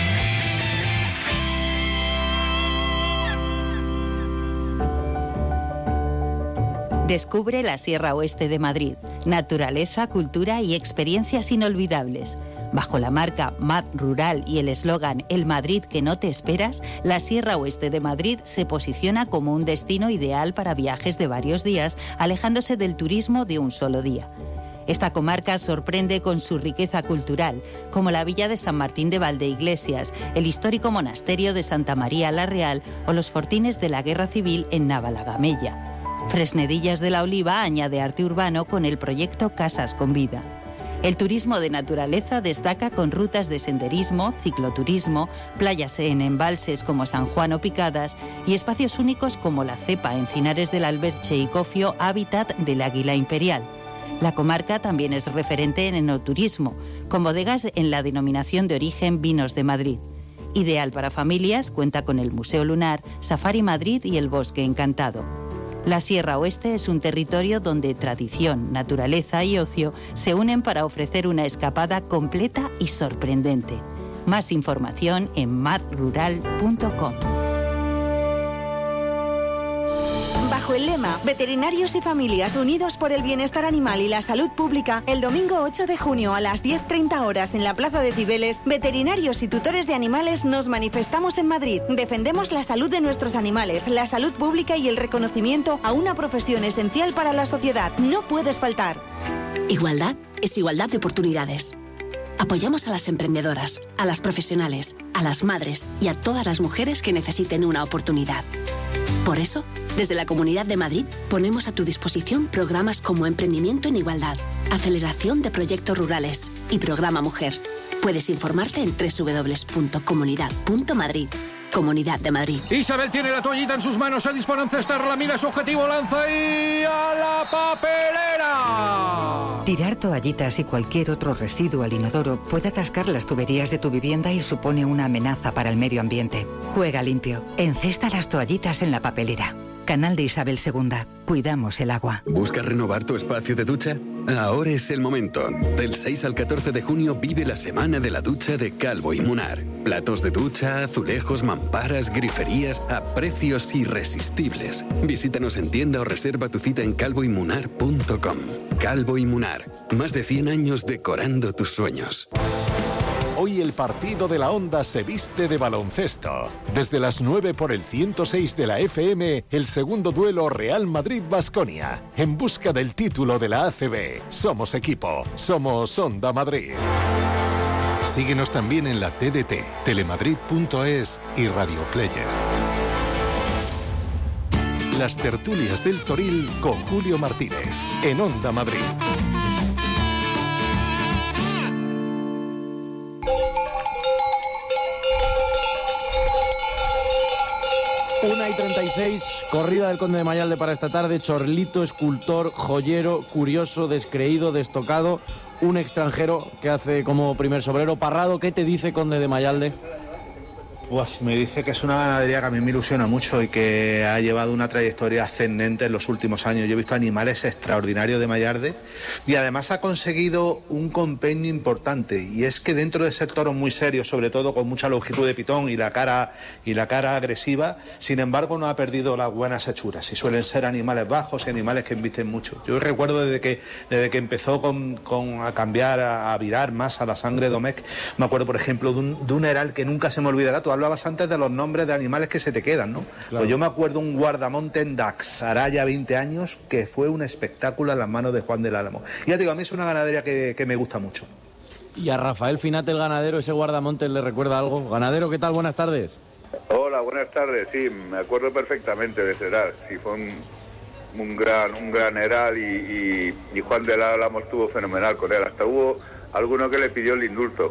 Descubre la Sierra Oeste de Madrid. Naturaleza, cultura y experiencias inolvidables. Bajo la marca Mad Rural y el eslogan El Madrid que no te esperas, la Sierra Oeste de Madrid se posiciona como un destino ideal para viajes de varios días, alejándose del turismo de un solo día. Esta comarca sorprende con su riqueza cultural, como la villa de San Martín de Valdeiglesias, el histórico monasterio de Santa María la Real o los fortines de la Guerra Civil en Navalagamella. Fresnedillas de la Oliva añade arte urbano con el proyecto Casas con Vida. El turismo de naturaleza destaca con rutas de senderismo, cicloturismo, playas en embalses como San Juan o Picadas y espacios únicos como la Cepa, Encinares del Alberche y Cofio, hábitat del águila imperial. La comarca también es referente en enoturismo, con bodegas en la denominación de origen Vinos de Madrid. Ideal para familias, cuenta con el Museo Lunar, Safari Madrid y el Bosque Encantado. La Sierra Oeste es un territorio donde tradición, naturaleza y ocio se unen para ofrecer una escapada completa y sorprendente. Más información en mad rural punto com. Bajo bajo el lema Veterinarios y familias unidos por el bienestar animal y la salud pública, el domingo ocho de junio a las diez treinta horas en la Plaza de Cibeles, veterinarios y tutores de animales nos manifestamos en Madrid. Defendemos la salud de nuestros animales, la salud pública y el reconocimiento a una profesión esencial para la sociedad. No puedes faltar. Igualdad es igualdad de oportunidades. Apoyamos a las emprendedoras, a las profesionales, a las madres y a todas las mujeres que necesiten una oportunidad. Por eso, desde la Comunidad de Madrid ponemos a tu disposición programas como Emprendimiento en Igualdad, Aceleración de Proyectos Rurales y Programa Mujer. Puedes informarte en doble u doble u doble u punto comunidad punto madrid. Comunidad de Madrid. Isabel tiene la toallita en sus manos, se dispone a encestarla, mira su objetivo, lanza y a la papelera. Tirar toallitas y cualquier otro residuo al inodoro puede atascar las tuberías de tu vivienda y supone una amenaza para el medio ambiente. Juega limpio. Encesta las toallitas en la papelera. Canal de Isabel segunda. Cuidamos el agua. ¿Buscas renovar tu espacio de ducha? Ahora es el momento. Del seis al catorce de junio vive la Semana de la Ducha de Calvo y Munar. Platos de ducha, azulejos, mamparas, griferías a precios irresistibles. Visítanos en tienda o reserva tu cita en calvo y munar punto com. Calvo y Munar. Más de cien años decorando tus sueños. Hoy el partido de la Onda se viste de baloncesto. Desde las nueve por el ciento seis de la F M, el segundo duelo Real Madrid-Baskonia. En busca del título de la A C B. Somos equipo, somos Onda Madrid. Síguenos también en la T D T, telemadrid punto es y Radio Player. Las tertulias del Toril con Julio Martínez, en Onda Madrid. una y treinta y seis, corrida del Conde de Mayalde para esta tarde. Chorlito, escultor, joyero, curioso, descreído, destocado. Un extranjero que hace como primer sobrero. Parrado, ¿qué te dice Conde de Mayalde? Pues me dice que es una ganadería que a mí me ilusiona mucho y que ha llevado una trayectoria ascendente en los últimos años. Yo he visto animales extraordinarios de Mayarde y además ha conseguido un compendio importante, y es que dentro de ser toros muy serios, sobre todo con mucha longitud de pitón y la cara y la cara agresiva, sin embargo no ha perdido las buenas hechuras y suelen ser animales bajos y animales que embisten mucho. Yo recuerdo desde que desde que empezó con, con a cambiar, a, a virar más a la sangre Domecq, me acuerdo por ejemplo de un, de un heral que nunca se me olvidará. Tú hablabas antes de los nombres de animales que se te quedan, ¿no? Claro. Pues yo me acuerdo un guardamonte en Dax, hará ya veinte años, que fue un espectáculo en las manos de Juan del Álamo. Y ya te digo, a mí es una ganadería que, que me gusta mucho. Y a Rafael Finate, el ganadero, ese guardamonte, ¿le recuerda algo? Ganadero, ¿qué tal? Buenas tardes. Hola, buenas tardes. Sí, me acuerdo perfectamente de ese heral. Sí, fue un, un gran un gran heral y, y, y Juan del Álamo estuvo fenomenal con él. Hasta hubo alguno que le pidió el indulto.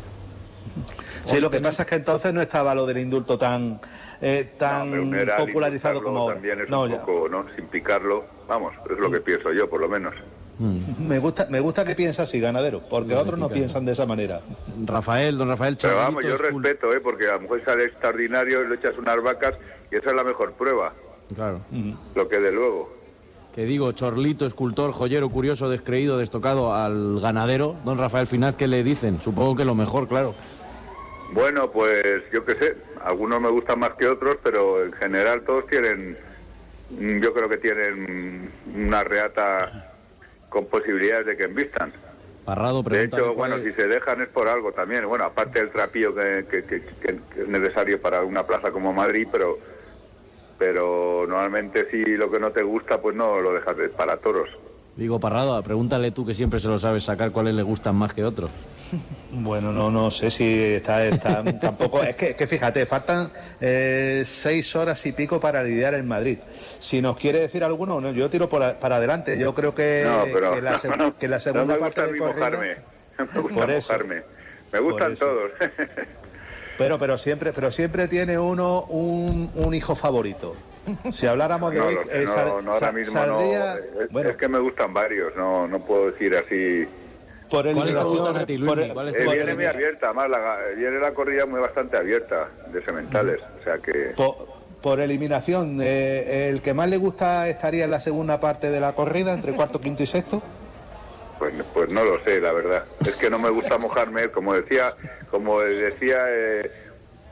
Sí, lo que pasa es que entonces no estaba lo del indulto tan eh, tan no, popularizado como ahora. También es no, un poco, ¿no? Sin picarlo, vamos, es lo que pienso yo, por lo menos. Mm. Me gusta me gusta que piensa así, ganadero, porque no otros no piensan de esa manera. Rafael, don Rafael Pero vamos, yo respeto, ¿eh? Porque a lo mejor sale extraordinario y le echas unas vacas y esa es la mejor prueba. Claro. Mm. Lo que de luego. Que digo, Chorlito, escultor, joyero, curioso, descreído, destocado al ganadero, don Rafael Finat, ¿qué le dicen? Supongo que lo mejor, claro. Bueno, pues yo qué sé, algunos me gustan más que otros, pero en general todos tienen, yo creo que tienen una reata con posibilidades de que envistan. Parrado, de hecho, bueno, es... si se dejan es por algo también, bueno, aparte del trapillo que, que, que, que es necesario para una plaza como Madrid, pero pero normalmente si lo que no te gusta, pues no lo dejas para toros. Digo, Parrado, pregúntale tú, que siempre se lo sabes sacar, cuáles le gustan más que otros. Bueno, no no sé si está, está tampoco... Es que, que fíjate, faltan eh, seis horas y pico para lidiar en Madrid. Si nos quiere decir alguno, no, yo tiro por, para adelante. Yo creo que, no, pero, que, la, no, que la segunda no me parte gusta de corrida... mojarme. No me gusta mojarme. Me gustan todos. Pero, pero siempre, pero siempre tiene uno un, un hijo favorito. Si habláramos de no, hoy, no, eh, sal, no, no, ahora mismo saldría, no. Es, bueno, es que me gustan varios, no, no puedo decir así. Por el ¿Cuál es tu gusto a ti, Luis? Eh, viene muy abierta, además la, viene la corrida muy bastante abierta de sementales, o sea que. Por, por eliminación, eh, el que más le gusta estaría en la segunda parte de la corrida, entre cuarto, quinto y sexto. Pues, pues no lo sé, la verdad. Es que no me gusta mojarme, como decía, como decía. Eh,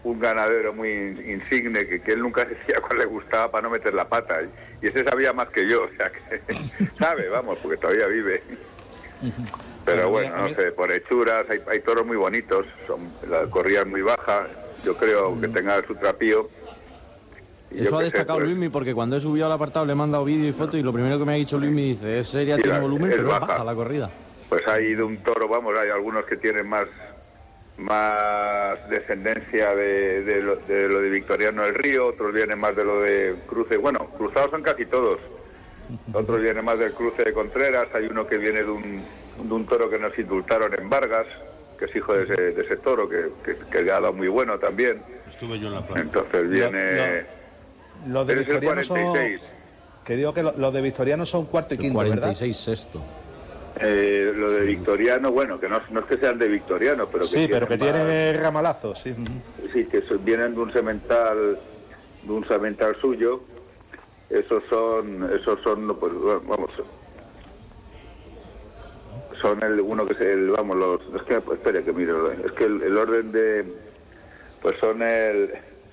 un ganadero muy insigne, que, que él nunca decía cuál le gustaba para no meter la pata, y, y ese sabía más que yo, o sea que sabe, vamos, porque todavía vive. Pero bueno, no sé, por hechuras, hay, hay toros muy bonitos, son, la corrida es muy baja, yo creo que tenga su trapío. Eso ha destacado pues, Luismi, porque cuando he subido al apartado le he mandado vídeo y foto, y lo primero que me ha dicho Luismi dice, es seria, tiene volumen, pero baja. es baja la corrida. Pues hay de un toro, vamos, hay algunos que tienen más más descendencia de, de, lo, de lo de Victoriano del Río, otros vienen más de lo de Cruce, bueno, cruzados son casi todos, otros vienen más del cruce de Contreras, hay uno que viene de un, de un toro que nos indultaron en Vargas, que es hijo de ese, de ese toro, que, que, que le ha dado muy bueno también. Estuve yo en la plaza. Entonces viene... Los lo de Victoriano son... Que digo que los lo de Victoriano son cuarto y quinto, cuarenta y seis, ¿verdad? Sexto. Eh, lo de Victoriano, bueno, que no, no es que sean de Victoriano, pero que sí, pero que tiene más... ramalazos, sí. Sí, que son, vienen de un semental, de un semental suyo. Esos son, esos son, pues vamos, son el uno que es el, vamos, los, es que, pues, espere que miro, es que el, el orden de, pues son el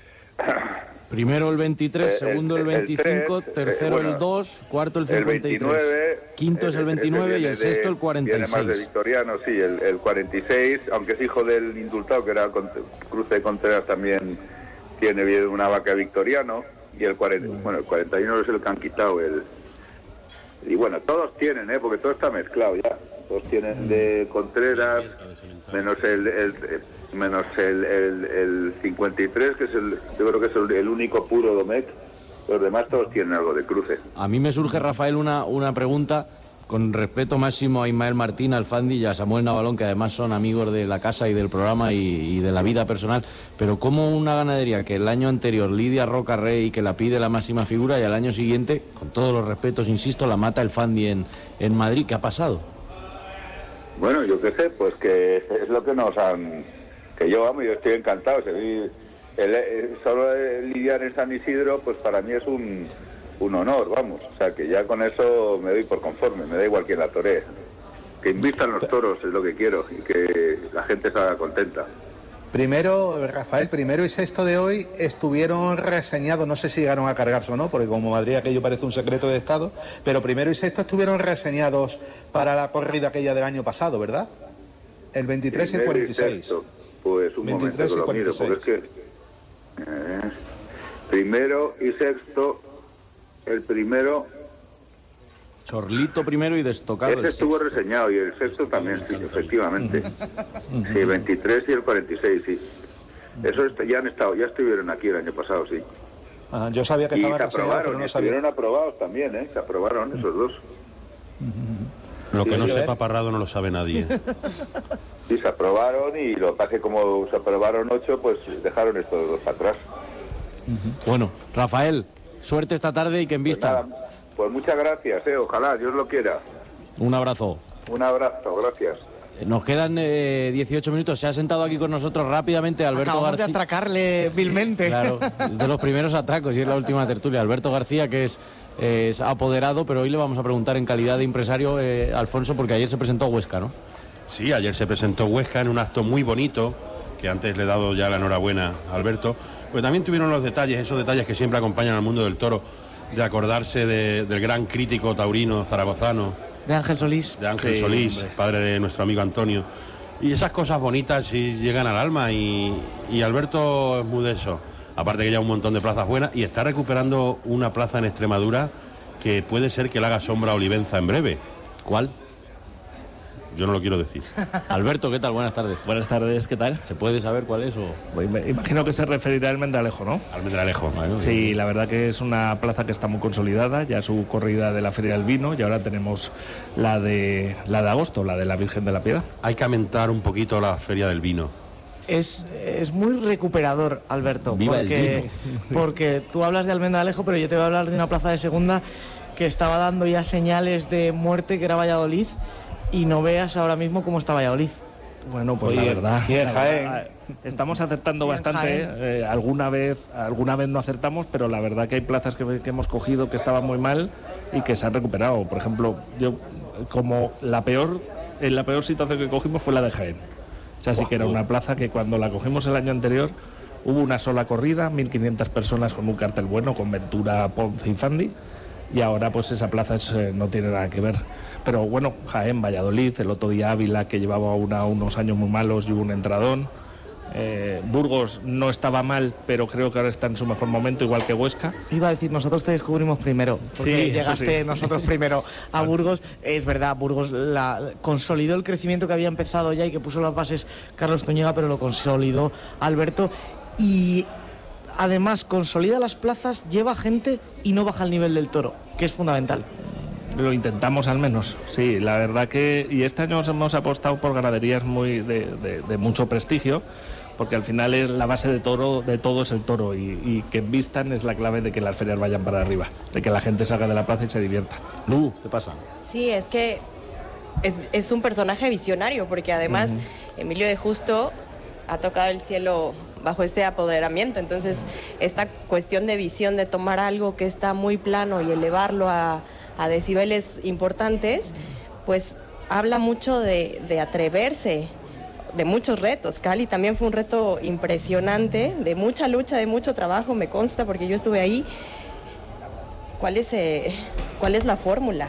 primero el veintitrés, segundo el veinticinco, el tres, tercero eh, bueno, el dos, cuarto el cincuenta y tres, el veintinueve, quinto es el veintinueve y el sexto el cuarenta y seis. Viene más de Victoriano, sí, el, el cuarenta y seis, aunque es hijo del indultado, que era Cruce de Contreras, también tiene bien una vaca Victoriano, y el cuarenta, bueno, el cuarenta y uno es el que han quitado, el, y bueno, todos tienen, ¿eh? Porque todo está mezclado ya, todos tienen de Contreras, menos el... el, el menos el, el, el cincuenta y tres, que es el, yo creo que es el, el único puro Domecq, los demás todos tienen algo de cruce. A mí me surge, Rafael, una, una pregunta, con respeto máximo a Ismael Martín, al Fandi y a Samuel Navalón, que además son amigos de la casa y del programa y, y de la vida personal, pero ¿cómo una ganadería que el año anterior lidia Roca Rey, que la pide la máxima figura, y al año siguiente, con todos los respetos, insisto, la mata el Fandi en, en Madrid? ¿Qué ha pasado? Bueno, yo qué sé, pues que es lo que nos han... que yo, vamos, yo estoy encantado. El, el, el, solo el lidiar en San Isidro, pues para mí es un, un honor, vamos. O sea, que ya con eso me doy por conforme, me da igual quién la toree. Que invistan los toros es lo que quiero y que la gente salga contenta. Primero, Rafael, primero y sexto de hoy estuvieron reseñados, no sé si llegaron a cargarse o no, porque como Madrid aquello parece un secreto de Estado, pero primero y sexto estuvieron reseñados para la corrida aquella del año pasado, ¿verdad? El veintitrés y el cuarenta y seis. Sexto. Pues un momento que lo miro, porque es que eh, primero y sexto, el primero... Chorlito primero y Destocado ese estuvo sexto. Reseñado, y el sexto también, sí, efectivamente. Sí, el veintitrés y el cuarenta y seis, sí. Eso ya han estado, ya estuvieron aquí el año pasado, sí. Ah, yo sabía que estaban reseñados, pero no sabía. Estuvieron aprobados también, ¿eh? Se aprobaron esos dos. Lo que no sepa Parrado no lo sabe nadie. Sí, se aprobaron, y lo que pasa es que como se aprobaron ocho, pues dejaron estos dos atrás. Bueno, Rafael, suerte esta tarde y que envista. Pues, pues muchas gracias, eh, ojalá, Dios lo quiera. Un abrazo. Un abrazo, gracias. Nos quedan eh, dieciocho minutos. Se ha sentado aquí con nosotros rápidamente Alberto Acabamos García. de atracarle vilmente. Claro, es de los primeros atracos y es la última tertulia. Alberto García, que es, eh, es apoderado, pero hoy le vamos a preguntar en calidad de empresario, eh, Alfonso, porque ayer se presentó Huesca, ¿no? Sí, ayer se presentó Huesca en un acto muy bonito, que antes le he dado ya la enhorabuena a Alberto, pero también tuvieron los detalles, esos detalles que siempre acompañan al mundo del toro, de acordarse de, del gran crítico taurino zaragozano. De Ángel Solís. De Ángel sí, Solís, hombre. Padre de nuestro amigo Antonio. Y esas cosas bonitas sí llegan al alma, y, y Alberto es muy de eso. Aparte que ya un montón de plazas buenas, y está recuperando una plaza en Extremadura que puede ser que le haga sombra a Olivenza en breve. ¿Cuál? Yo no lo quiero decir. Alberto, ¿qué tal? Buenas tardes. Buenas tardes, ¿qué tal? ¿Se puede saber cuál es? O... Pues me imagino que se referirá al Almendralejo, ¿no? Almendralejo. Bueno, sí, bien. La verdad que es una plaza que está muy consolidada, ya su corrida de la Feria del Vino, y ahora tenemos la de la de agosto, la de la Virgen de la Piedad. Hay que aumentar un poquito la Feria del Vino. Es, es muy recuperador, Alberto. Viva porque, el porque tú hablas de Almendralejo, pero yo te voy a hablar de una plaza de segunda que estaba dando ya señales de muerte, que era Valladolid. Y no veas ahora mismo cómo está Valladolid. Bueno, pues Oye, la verdad, y en la Jaén. verdad, estamos acertando Y en bastante. Eh, alguna vez, alguna vez no acertamos, pero la verdad que hay plazas que, que hemos cogido que estaban muy mal y que se han recuperado. Por ejemplo, yo como la peor, en la peor situación que cogimos fue la de Jaén. O sea, sí que era una plaza que cuando la cogimos el año anterior Hubo una sola corrida, mil quinientas personas con un cartel bueno, con Ventura, Ponce y Fandi, y ahora pues esa plaza es, eh, no tiene nada que ver. Pero bueno, Jaén, Valladolid, el otro día Ávila, que llevaba una, unos años muy malos y hubo un entradón. Eh, Burgos no estaba mal, pero creo que ahora está en su mejor momento, igual que Huesca. Iba a decir, nosotros te descubrimos primero, porque sí, llegaste sí. nosotros primero a Burgos. Es verdad, Burgos la, consolidó el crecimiento que había empezado ya y que puso las bases Carlos Zúñiga, pero lo consolidó Alberto. Y además consolida las plazas, lleva gente y no baja el nivel del toro, que es fundamental. Lo intentamos al menos, sí, la verdad que... Y este año nos hemos apostado por ganaderías muy de, de, de mucho prestigio, porque al final es la base de toro, de todo es el toro, y, y que vistan es la clave de que las ferias vayan para arriba, de que la gente salga de la plaza y se divierta. Lu, ¿qué pasa? Sí, es que es, es un personaje visionario, porque además uh-huh. Emilio de Justo ha tocado el cielo bajo este apoderamiento, entonces esta cuestión de visión, de tomar algo que está muy plano y elevarlo a, a decibeles importantes, pues habla mucho de, de atreverse, de muchos retos. Cali también fue un reto impresionante, de mucha lucha, de mucho trabajo, me consta, porque yo estuve ahí. ¿Cuál es, eh, cuál es la fórmula?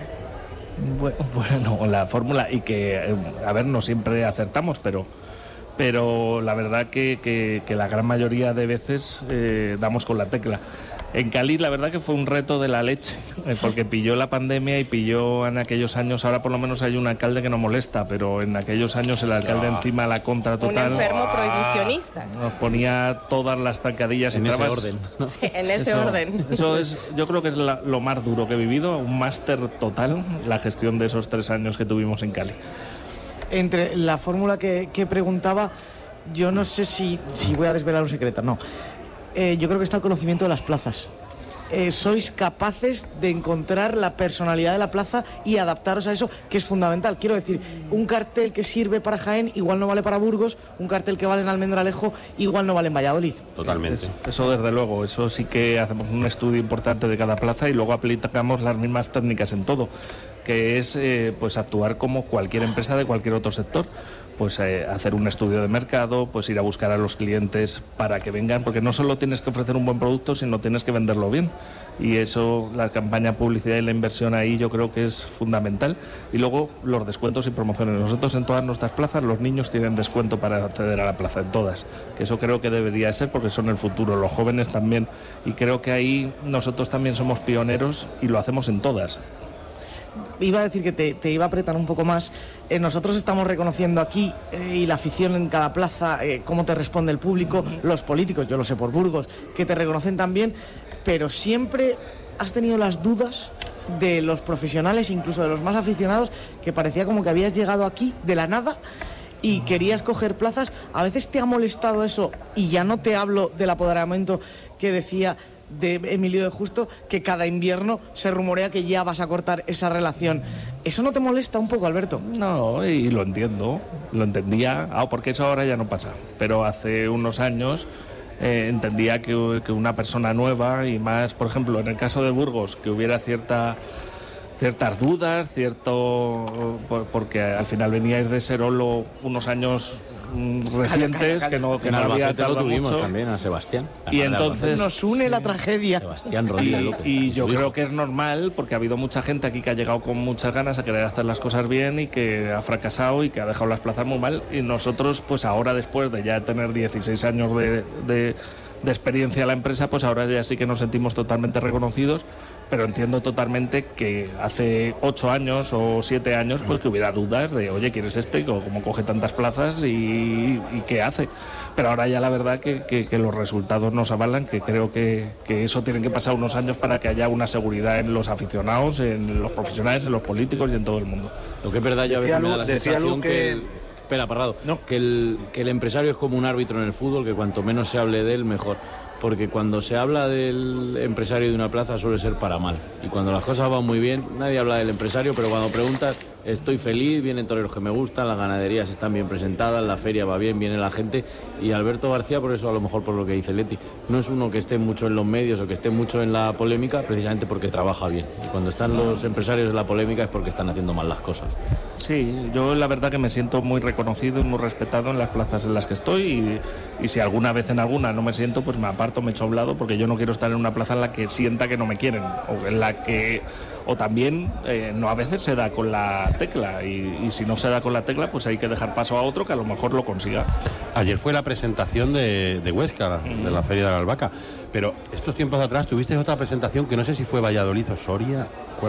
Bueno, la fórmula, y que, a ver, no siempre acertamos, pero... pero la verdad que, que, que la gran mayoría de veces eh, damos con la tecla. En Cali la verdad que fue un reto de la leche, eh, porque pilló la pandemia y pilló en aquellos años, ahora por lo menos hay un alcalde que no molesta, pero en aquellos años el alcalde no. encima la contra total. Un enfermo prohibicionista. Nos ponía todas las zancadillas en y trabas. ese orden, ¿no? Sí, en ese eso, orden. Eso es, yo creo que es la, lo más duro que he vivido, un máster total, la gestión de esos tres años que tuvimos en Cali. Entre la fórmula que, que preguntaba, yo no sé si, si voy a desvelar un secreto, no. Eh, yo creo que está el conocimiento de las plazas. Eh, sois capaces de encontrar la personalidad de la plaza y adaptaros a eso, que es fundamental. Quiero decir, un cartel que sirve para Jaén igual no vale para Burgos, un cartel que vale en Almendralejo igual no vale en Valladolid. Totalmente. Eso, eso desde luego, eso sí que hacemos un estudio importante de cada plaza y luego aplicamos las mismas técnicas en todo, que es eh, pues actuar como cualquier empresa de cualquier otro sector. Pues eh, hacer un estudio de mercado, pues ir a buscar a los clientes para que vengan, porque no solo tienes que ofrecer un buen producto, sino tienes que venderlo bien. Y eso, la campaña publicidad y la inversión ahí yo creo que es fundamental. Y luego los descuentos y promociones. Nosotros en todas nuestras plazas los niños tienen descuento para acceder a la plaza, en todas. Que eso creo que debería ser porque son el futuro, los jóvenes también. Y creo que ahí nosotros también somos pioneros y lo hacemos en todas. Iba a decir que te, te iba a apretar un poco más. Eh, nosotros estamos reconociendo aquí eh, y la afición en cada plaza, eh, cómo te responde el público, los políticos, yo lo sé por Burgos, que te reconocen también, pero siempre has tenido las dudas de los profesionales, incluso de los más aficionados, que parecía como que habías llegado aquí de la nada y querías coger plazas. ¿A veces te ha molestado eso? Y ya no te hablo del apoderamiento que decía de Emilio de Justo, que cada invierno se rumorea que ya vas a cortar esa relación. ¿Eso no te molesta un poco, Alberto? No, y lo entiendo, lo entendía, ah, porque eso ahora ya no pasa, pero hace unos años eh, entendía que, que una persona nueva, y más, por ejemplo, en el caso de Burgos, que hubiera cierta ciertas dudas, cierto porque al final veníais de Serolo unos años mm, recientes, calla, calla, calla. que no, que en no había tardado lo tuvimos mucho. También a Sebastián. Y entonces nos une sí. la tragedia. Sebastián Rodríguez y, López. Y, y yo creo que es normal, porque ha habido mucha gente aquí que ha llegado con muchas ganas a querer hacer las cosas bien y que ha fracasado y que ha dejado las plazas muy mal. Y nosotros, pues ahora, después de ya tener dieciséis años de, de, de experiencia en la empresa, pues ahora ya sí que nos sentimos totalmente reconocidos. Pero entiendo totalmente que hace ocho años o siete años pues que hubiera dudas de, oye, ¿quién es este? ¿Cómo coge tantas plazas? ¿Y, y qué hace? Pero ahora ya la verdad que, que, que los resultados nos avalan, que creo que, que eso tiene que pasar unos años para que haya una seguridad en los aficionados, en los profesionales, en los políticos y en todo el mundo. Lo que es verdad, yo a veces me da la sensación que... que el... Espera, Parrado. No. Que, el, que el empresario es como un árbitro en el fútbol, que cuanto menos se hable de él, mejor. Porque cuando se habla del empresario de una plaza suele ser para mal. Y cuando las cosas van muy bien, nadie habla del empresario, pero cuando preguntas, estoy feliz, vienen toreros que me gustan, las ganaderías están bien presentadas, la feria va bien, viene la gente, y Alberto García, por eso a lo mejor por lo que dice Leti, no es uno que esté mucho en los medios o que esté mucho en la polémica, precisamente porque trabaja bien, y cuando están los empresarios en la polémica es porque están haciendo mal las cosas. Sí, yo la verdad que me siento muy reconocido y muy respetado en las plazas en las que estoy, y, y si alguna vez en alguna no me siento, pues me aparto, me echo a un lado, porque yo no quiero estar en una plaza en la que sienta que no me quieren, o en la que, o también eh, no, a veces se da con la tecla, y, y si no se da con la tecla, pues hay que dejar paso a otro que a lo mejor lo consiga. Ayer fue la presentación de, de Huesca, mm. de la Feria de la Albahaca, pero estos tiempos atrás tuviste otra presentación que no sé si fue Valladolid o Soria.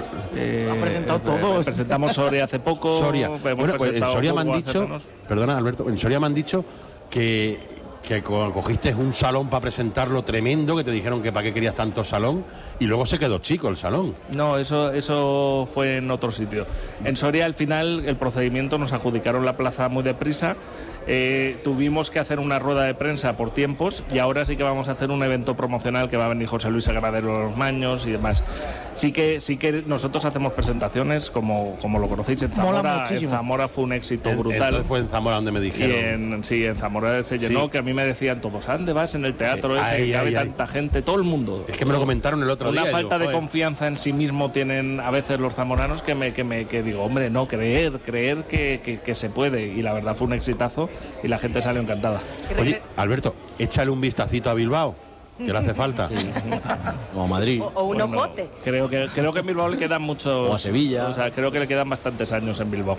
Eh, ha presentado eh, todo. Presentamos Soria hace poco. Soria. Bueno, pues en Soria me han dicho, perdona Alberto, en Soria me han dicho que, que cogiste un salón para presentarlo tremendo, que te dijeron que para qué querías tanto salón, y luego se quedó chico el salón. No, eso, eso fue en otro sitio. En Soria al final el procedimiento nos adjudicaron la plaza muy deprisa. Eh, tuvimos que hacer una rueda de prensa por tiempos, y ahora sí que vamos a hacer un evento promocional que va a venir José Luis Agradero de los Maños y demás. Sí que sí que nosotros hacemos presentaciones como, como lo conocéis en Zamora. En Zamora fue un éxito en, brutal. Entonces fue en Zamora donde me dijeron. Y en, sí, en Zamora se llenó, sí. Que a mí me decían todos, ¿a dónde vas en el teatro ese? Ay, que cabe ay, tanta ay. gente, todo el mundo. Es que me lo comentaron el otro Una día. Una falta yo, de confianza en sí mismo tienen a veces los zamoranos que me, que me que digo, hombre, no, creer, creer que, que, que se puede. Y la verdad fue un exitazo y la gente salió encantada. Oye, Alberto, échale un vistacito a Bilbao, que le hace falta. Sí. O a Madrid. O, o un bueno, ojote. Creo que, creo que en Bilbao le quedan muchos... O a Sevilla. O sea, creo que le quedan bastantes años en Bilbao.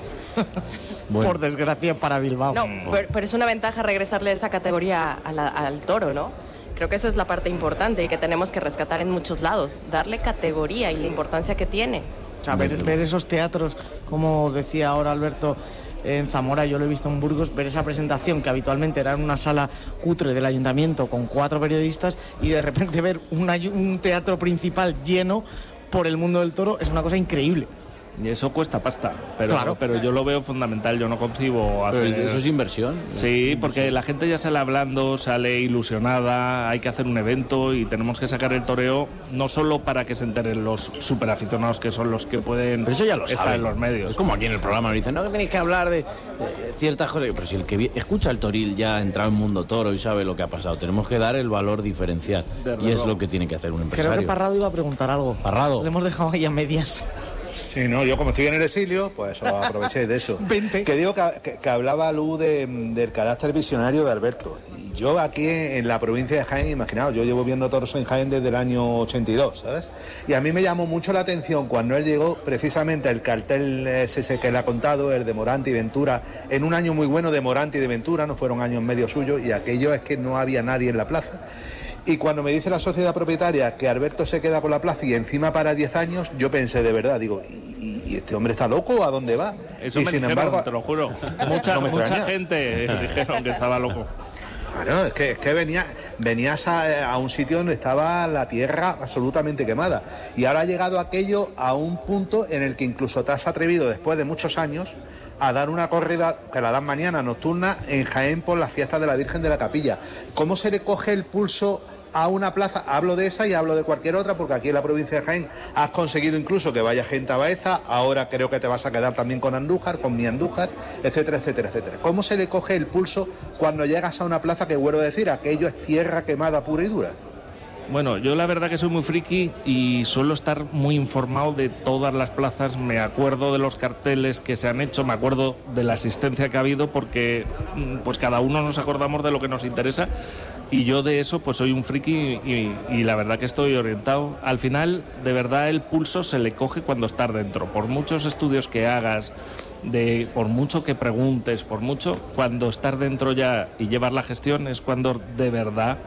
Bueno. Por desgracia para Bilbao. No, pero, pero es una ventaja regresarle esa categoría a la, al toro, ¿no? Creo que eso es la parte importante y que tenemos que rescatar en muchos lados. Darle categoría y la importancia que tiene. O sea, ver, ver esos teatros, como decía ahora Alberto, en Zamora, yo lo he visto en Burgos, ver esa presentación que habitualmente era en una sala cutre del ayuntamiento con cuatro periodistas, y de repente ver un, un teatro principal lleno por el mundo del toro es una cosa increíble. Y eso cuesta pasta, pero, claro. pero yo lo veo fundamental, yo no concibo hacer... Pero eso es inversión. Sí, porque la gente ya sale hablando, sale ilusionada, hay que hacer un evento y tenemos que sacar el toreo no solo para que se enteren los superaficionados, que son los que pueden pero eso ya lo estar saben. En los medios. Es como aquí en el programa, me dicen, no, que tenéis que hablar de, de ciertas cosas, pero si el que escucha el toril ya ha entrado en mundo toro y sabe lo que ha pasado, tenemos que dar el valor diferencial, y es lo que tiene que hacer un empresario. Creo que Parrado iba a preguntar algo. Parrado. Le hemos dejado ahí a medias. Sí, no, yo como estoy en el exilio, pues aproveché de eso. Vente. Que digo que, que, que hablaba Lu de, del carácter visionario de Alberto. Y yo aquí en la provincia de Jaén, imaginaos, yo llevo viendo toros en Jaén desde el año ochenta y dos, ¿sabes? Y a mí me llamó mucho la atención cuando él llegó, precisamente el cartel ese que él ha contado, el de Morante y Ventura, en un año muy bueno de Morante y de Ventura, no fueron años medio suyos, y aquello es que no había nadie en la plaza. Y cuando me dice la sociedad propietaria que Alberto se queda con la plaza y encima para diez años, yo pensé de verdad, digo, ¿y, y este hombre está loco o a dónde va? Eso y me sin dijeron, embargo, te lo juro. Mucha, no mucha gente dijeron que estaba loco. Claro, es que, es que venía, venías a, a un sitio donde estaba la tierra absolutamente quemada. Y ahora ha llegado aquello a un punto en el que incluso te has atrevido, después de muchos años, a dar una corrida, que la dan mañana, nocturna, en Jaén por las fiestas de la Virgen de la Capilla. ¿Cómo se le coge el pulso a una plaza? Hablo de esa y hablo de cualquier otra, porque aquí en la provincia de Jaén has conseguido incluso que vaya gente a Baeza, ahora creo que te vas a quedar también con Andújar, con mi Andújar, etcétera, etcétera, etcétera. ¿Cómo se le coge el pulso cuando llegas a una plaza que, vuelvo a decir, aquello es tierra quemada pura y dura? Bueno, yo la verdad que soy muy friki y suelo estar muy informado de todas las plazas, me acuerdo de los carteles que se han hecho, me acuerdo de la asistencia que ha habido, porque pues cada uno nos acordamos de lo que nos interesa, y yo de eso pues soy un friki y, y la verdad que estoy orientado. Al final, de verdad, el pulso se le coge cuando estás dentro, por muchos estudios que hagas, de, por mucho que preguntes, por mucho, cuando estás dentro ya y llevas la gestión es cuando de verdad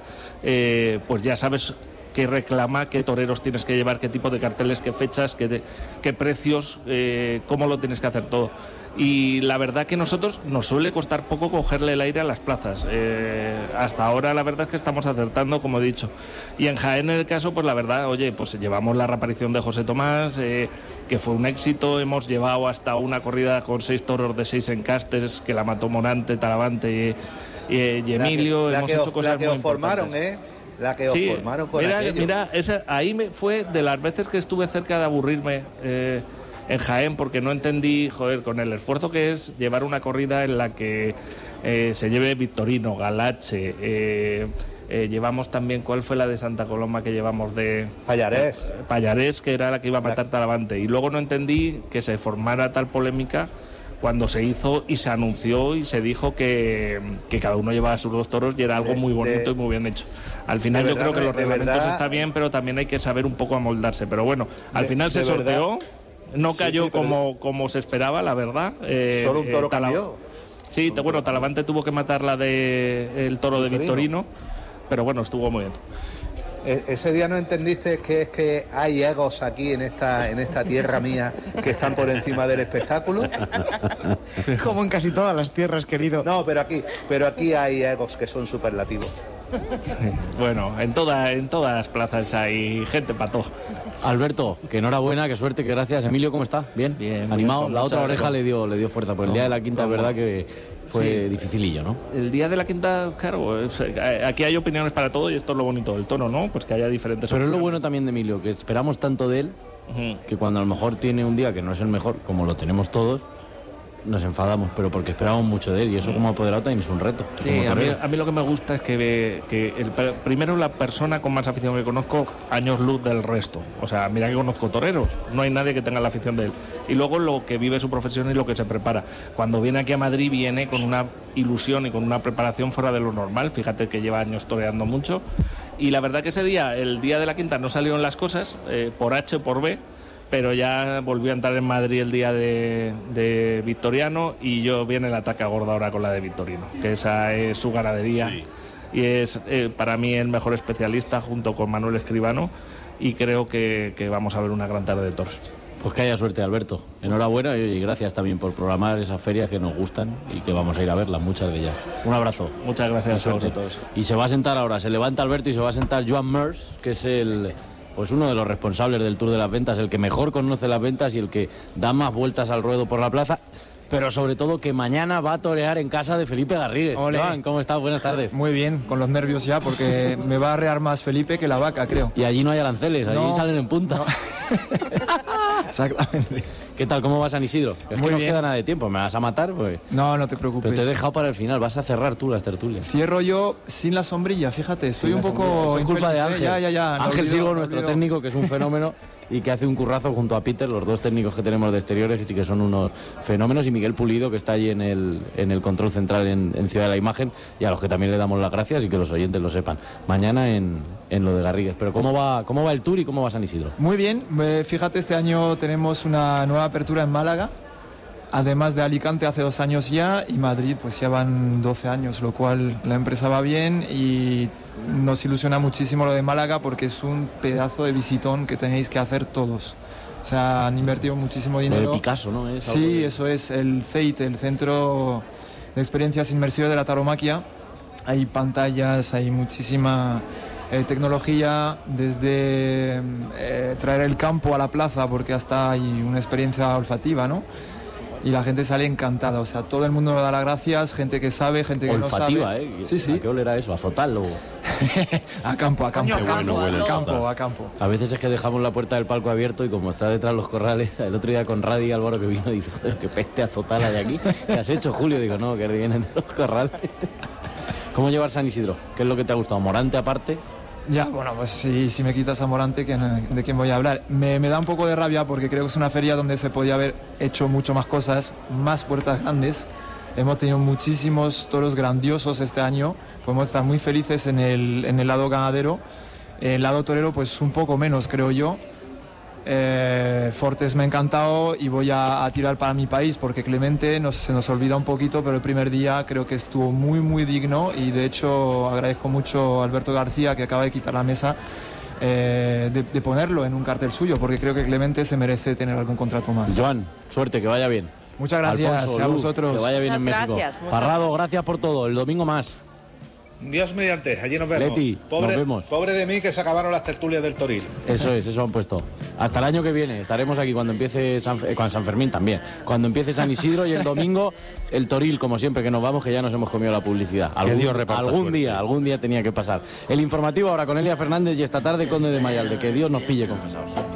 eh, pues ya sabes qué reclama, qué toreros tienes que llevar, qué tipo de carteles, qué fechas, qué, qué precios, eh, cómo lo tienes que hacer todo. Y la verdad que nosotros nos suele costar poco cogerle el aire a las plazas. Eh, hasta ahora la verdad es que estamos acertando, como he dicho. Y en Jaén, en el caso, pues la verdad, oye, pues llevamos la reaparición de José Tomás, eh, que fue un éxito. Hemos llevado hasta una corrida con seis toros de seis encastes, que la mató Morante, Talavante y, y, y Emilio. La que, Hemos la hecho que, cosas la que muy os formaron, importantes. ¿eh? La que sí, os formaron con mira, aquello. Mira, esa, ahí me fue de las veces que estuve cerca de aburrirme. Eh, en Jaén, porque no entendí, joder, con el esfuerzo que es llevar una corrida en la que eh, se lleve Victorino, Galache, eh, eh, llevamos también, ¿cuál fue la de Santa Coloma que llevamos de... Pallarés. Eh, Pallarés, que era la que iba a matar Talavante. Y luego no entendí que se formara tal polémica cuando se hizo y se anunció y se dijo que, que cada uno llevaba sus dos toros y era algo muy bonito de, y muy bien hecho. Al final yo verdad, creo que los reglamentos verdad, está bien, pero también hay que saber un poco amoldarse. Pero bueno, al de, final se sorteó, verdad. no cayó sí, sí, como, como se esperaba, la verdad. Eh, Solo un toro eh, Tala... cambió. Sí, te, bueno, Talavante tuvo que matar la de el toro de Victorino, pero bueno, estuvo muy bien. Ese día no entendiste que es que hay egos aquí en esta en esta tierra mía que están por encima del espectáculo. Como en casi todas las tierras, querido. No, pero aquí, pero aquí hay egos que son superlativos. Sí. Bueno, en toda, en todas las plazas hay gente para todo. Alberto, que enhorabuena, que suerte, que gracias. Emilio, ¿cómo está? Bien, bien, animado. bien, la otra oreja le dio, le dio fuerza, por el no, día de la quinta, es verdad que fue sí. dificilillo, ¿no? El día de la quinta, claro, es, aquí hay opiniones para todo y esto es lo bonito del tono, ¿no? Pues que haya diferentes Pero opiniones. Es lo bueno también de Emilio, que esperamos tanto de él, uh-huh. que cuando a lo mejor tiene un día que no es el mejor, como lo tenemos todos, nos enfadamos, pero porque esperamos mucho de él y eso como apoderado también es un reto. Sí, a mí, a mí lo que me gusta es que, que el, primero la persona con más afición que conozco, años luz del resto. O sea, mira que conozco toreros, no hay nadie que tenga la afición de él. Y luego lo que vive su profesión y lo que se prepara. Cuando viene aquí a Madrid viene con una ilusión y con una preparación fuera de lo normal. Fíjate que lleva años toreando mucho. Y la verdad que ese día, el día de la quinta, no salieron las cosas, eh, por H o por B, pero ya volvió a entrar en Madrid el día de, de Victoriano y yo viene el ataque a gorda ahora con la de Victorino, que esa es su ganadería sí. y es eh, para mí el mejor especialista junto con Manuel Escribano y creo que, que vamos a ver una gran tarde de toros. Pues que haya suerte, Alberto. Enhorabuena y gracias también por programar esas ferias que nos gustan y que vamos a ir a verlas, muchas de ellas. Un abrazo. Muchas gracias a vosotros. Y se va a sentar ahora, se levanta Alberto y se va a sentar Joan Mers, que es el... pues uno de los responsables del Tour de las Ventas, el que mejor conoce las ventas y el que da más vueltas al ruedo por la plaza, pero sobre todo que mañana va a torear en casa de Felipe Garrigues. Ole. Joan, ¿cómo estás? Buenas tardes. Muy bien, con los nervios ya, porque me va a arrear más Felipe que la vaca, creo. Y allí no hay aranceles, allí no, salen en punta. No. Exactamente. ¿Qué tal? ¿Cómo va San Isidro? Es Muy que no bien. queda nada de tiempo, ¿me vas a matar? Pues... No, no te preocupes. Pero te he dejado para el final, vas a cerrar tú las tertulias. Cierro yo sin la sombrilla, fíjate, estoy Sin un la poco... sombrilla. Es culpa de Ángel. Ya, ya, ya. Ángel olvido, Silvo, nuestro olvido. técnico, que es un fenómeno y que hace un currazo junto a Peter, los dos técnicos que tenemos de exteriores y que son unos fenómenos, y Miguel Pulido, que está allí en el, en el control central en, en Ciudad de la Imagen, y a los que también le damos las gracias y que los oyentes lo sepan. Mañana en, en lo de Garrigues. Pero ¿cómo va, cómo va el Tour y cómo va San Isidro? Muy bien, eh, fíjate, este año tenemos una nueva apertura en Málaga, además de Alicante hace dos años ya, y Madrid pues ya van doce años, lo cual la empresa va bien y nos ilusiona muchísimo lo de Málaga porque es un pedazo de visitón que tenéis que hacer todos. O sea, han invertido muchísimo dinero. Lo de Picasso, ¿no? ¿Es sí, de... eso es, el C E I T, el Centro de Experiencias Inmersivas de la Tauromaquia. Hay pantallas, hay muchísima eh, tecnología, desde eh, traer el campo a la plaza, porque hasta hay una experiencia olfativa, ¿no? Y la gente sale encantada, o sea, todo el mundo nos da las gracias, gente que sabe, gente que olfativa, no sabe. ¿eh? Sí, sí. ¿A qué olera eso? ¿A zotal o...? a campo, a campo. Qué bueno huele a el campo, total. a campo. A veces es que dejamos la puerta del palco abierto y como está detrás los corrales, el otro día con Radi Álvaro que vino dice, joder, qué peste azotal hay aquí. ¿Qué has hecho, Julio? Digo, no, que vienen de los corrales. ¿Cómo llevar San Isidro? ¿Qué es lo que te ha gustado? ¿Morante aparte? Ya, bueno, pues si, si me quitas a Morante, ¿de quién voy a hablar? Me, me da un poco de rabia porque creo que es una feria donde se podía haber hecho mucho más cosas, más puertas grandes. Hemos tenido muchísimos toros grandiosos este año, podemos estar muy felices en el, en el lado ganadero. En el lado torero, pues un poco menos, creo yo. Eh, Fortes me ha encantado y voy a, a tirar para mi país porque Clemente nos, se nos olvida un poquito, pero el primer día creo que estuvo muy muy digno y de hecho agradezco mucho a Alberto García, que acaba de quitar la mesa, eh, de, de ponerlo en un cartel suyo, porque creo que Clemente se merece tener algún contrato más. Joan, suerte, que vaya bien. Muchas gracias. Alfonso, a Lu, vosotros. Que vaya bien Muchas en México. gracias, muchas Parrado, gracias. gracias por todo. El domingo más. Dios mediante, allí nos vemos. Leti, pobre, nos vemos. Pobre de mí que se acabaron las tertulias del Toril. Eso es, eso han puesto. Hasta el año que viene estaremos aquí cuando empiece San, eh, con San Fermín también. Cuando empiece San Isidro y el domingo el Toril, como siempre, que nos vamos, que ya nos hemos comido la publicidad. Algún, Dios reparta algún suerte. día, algún día tenía que pasar. El informativo ahora con Elia Fernández y esta tarde Conde de Mayalde. Que Dios nos pille confesados.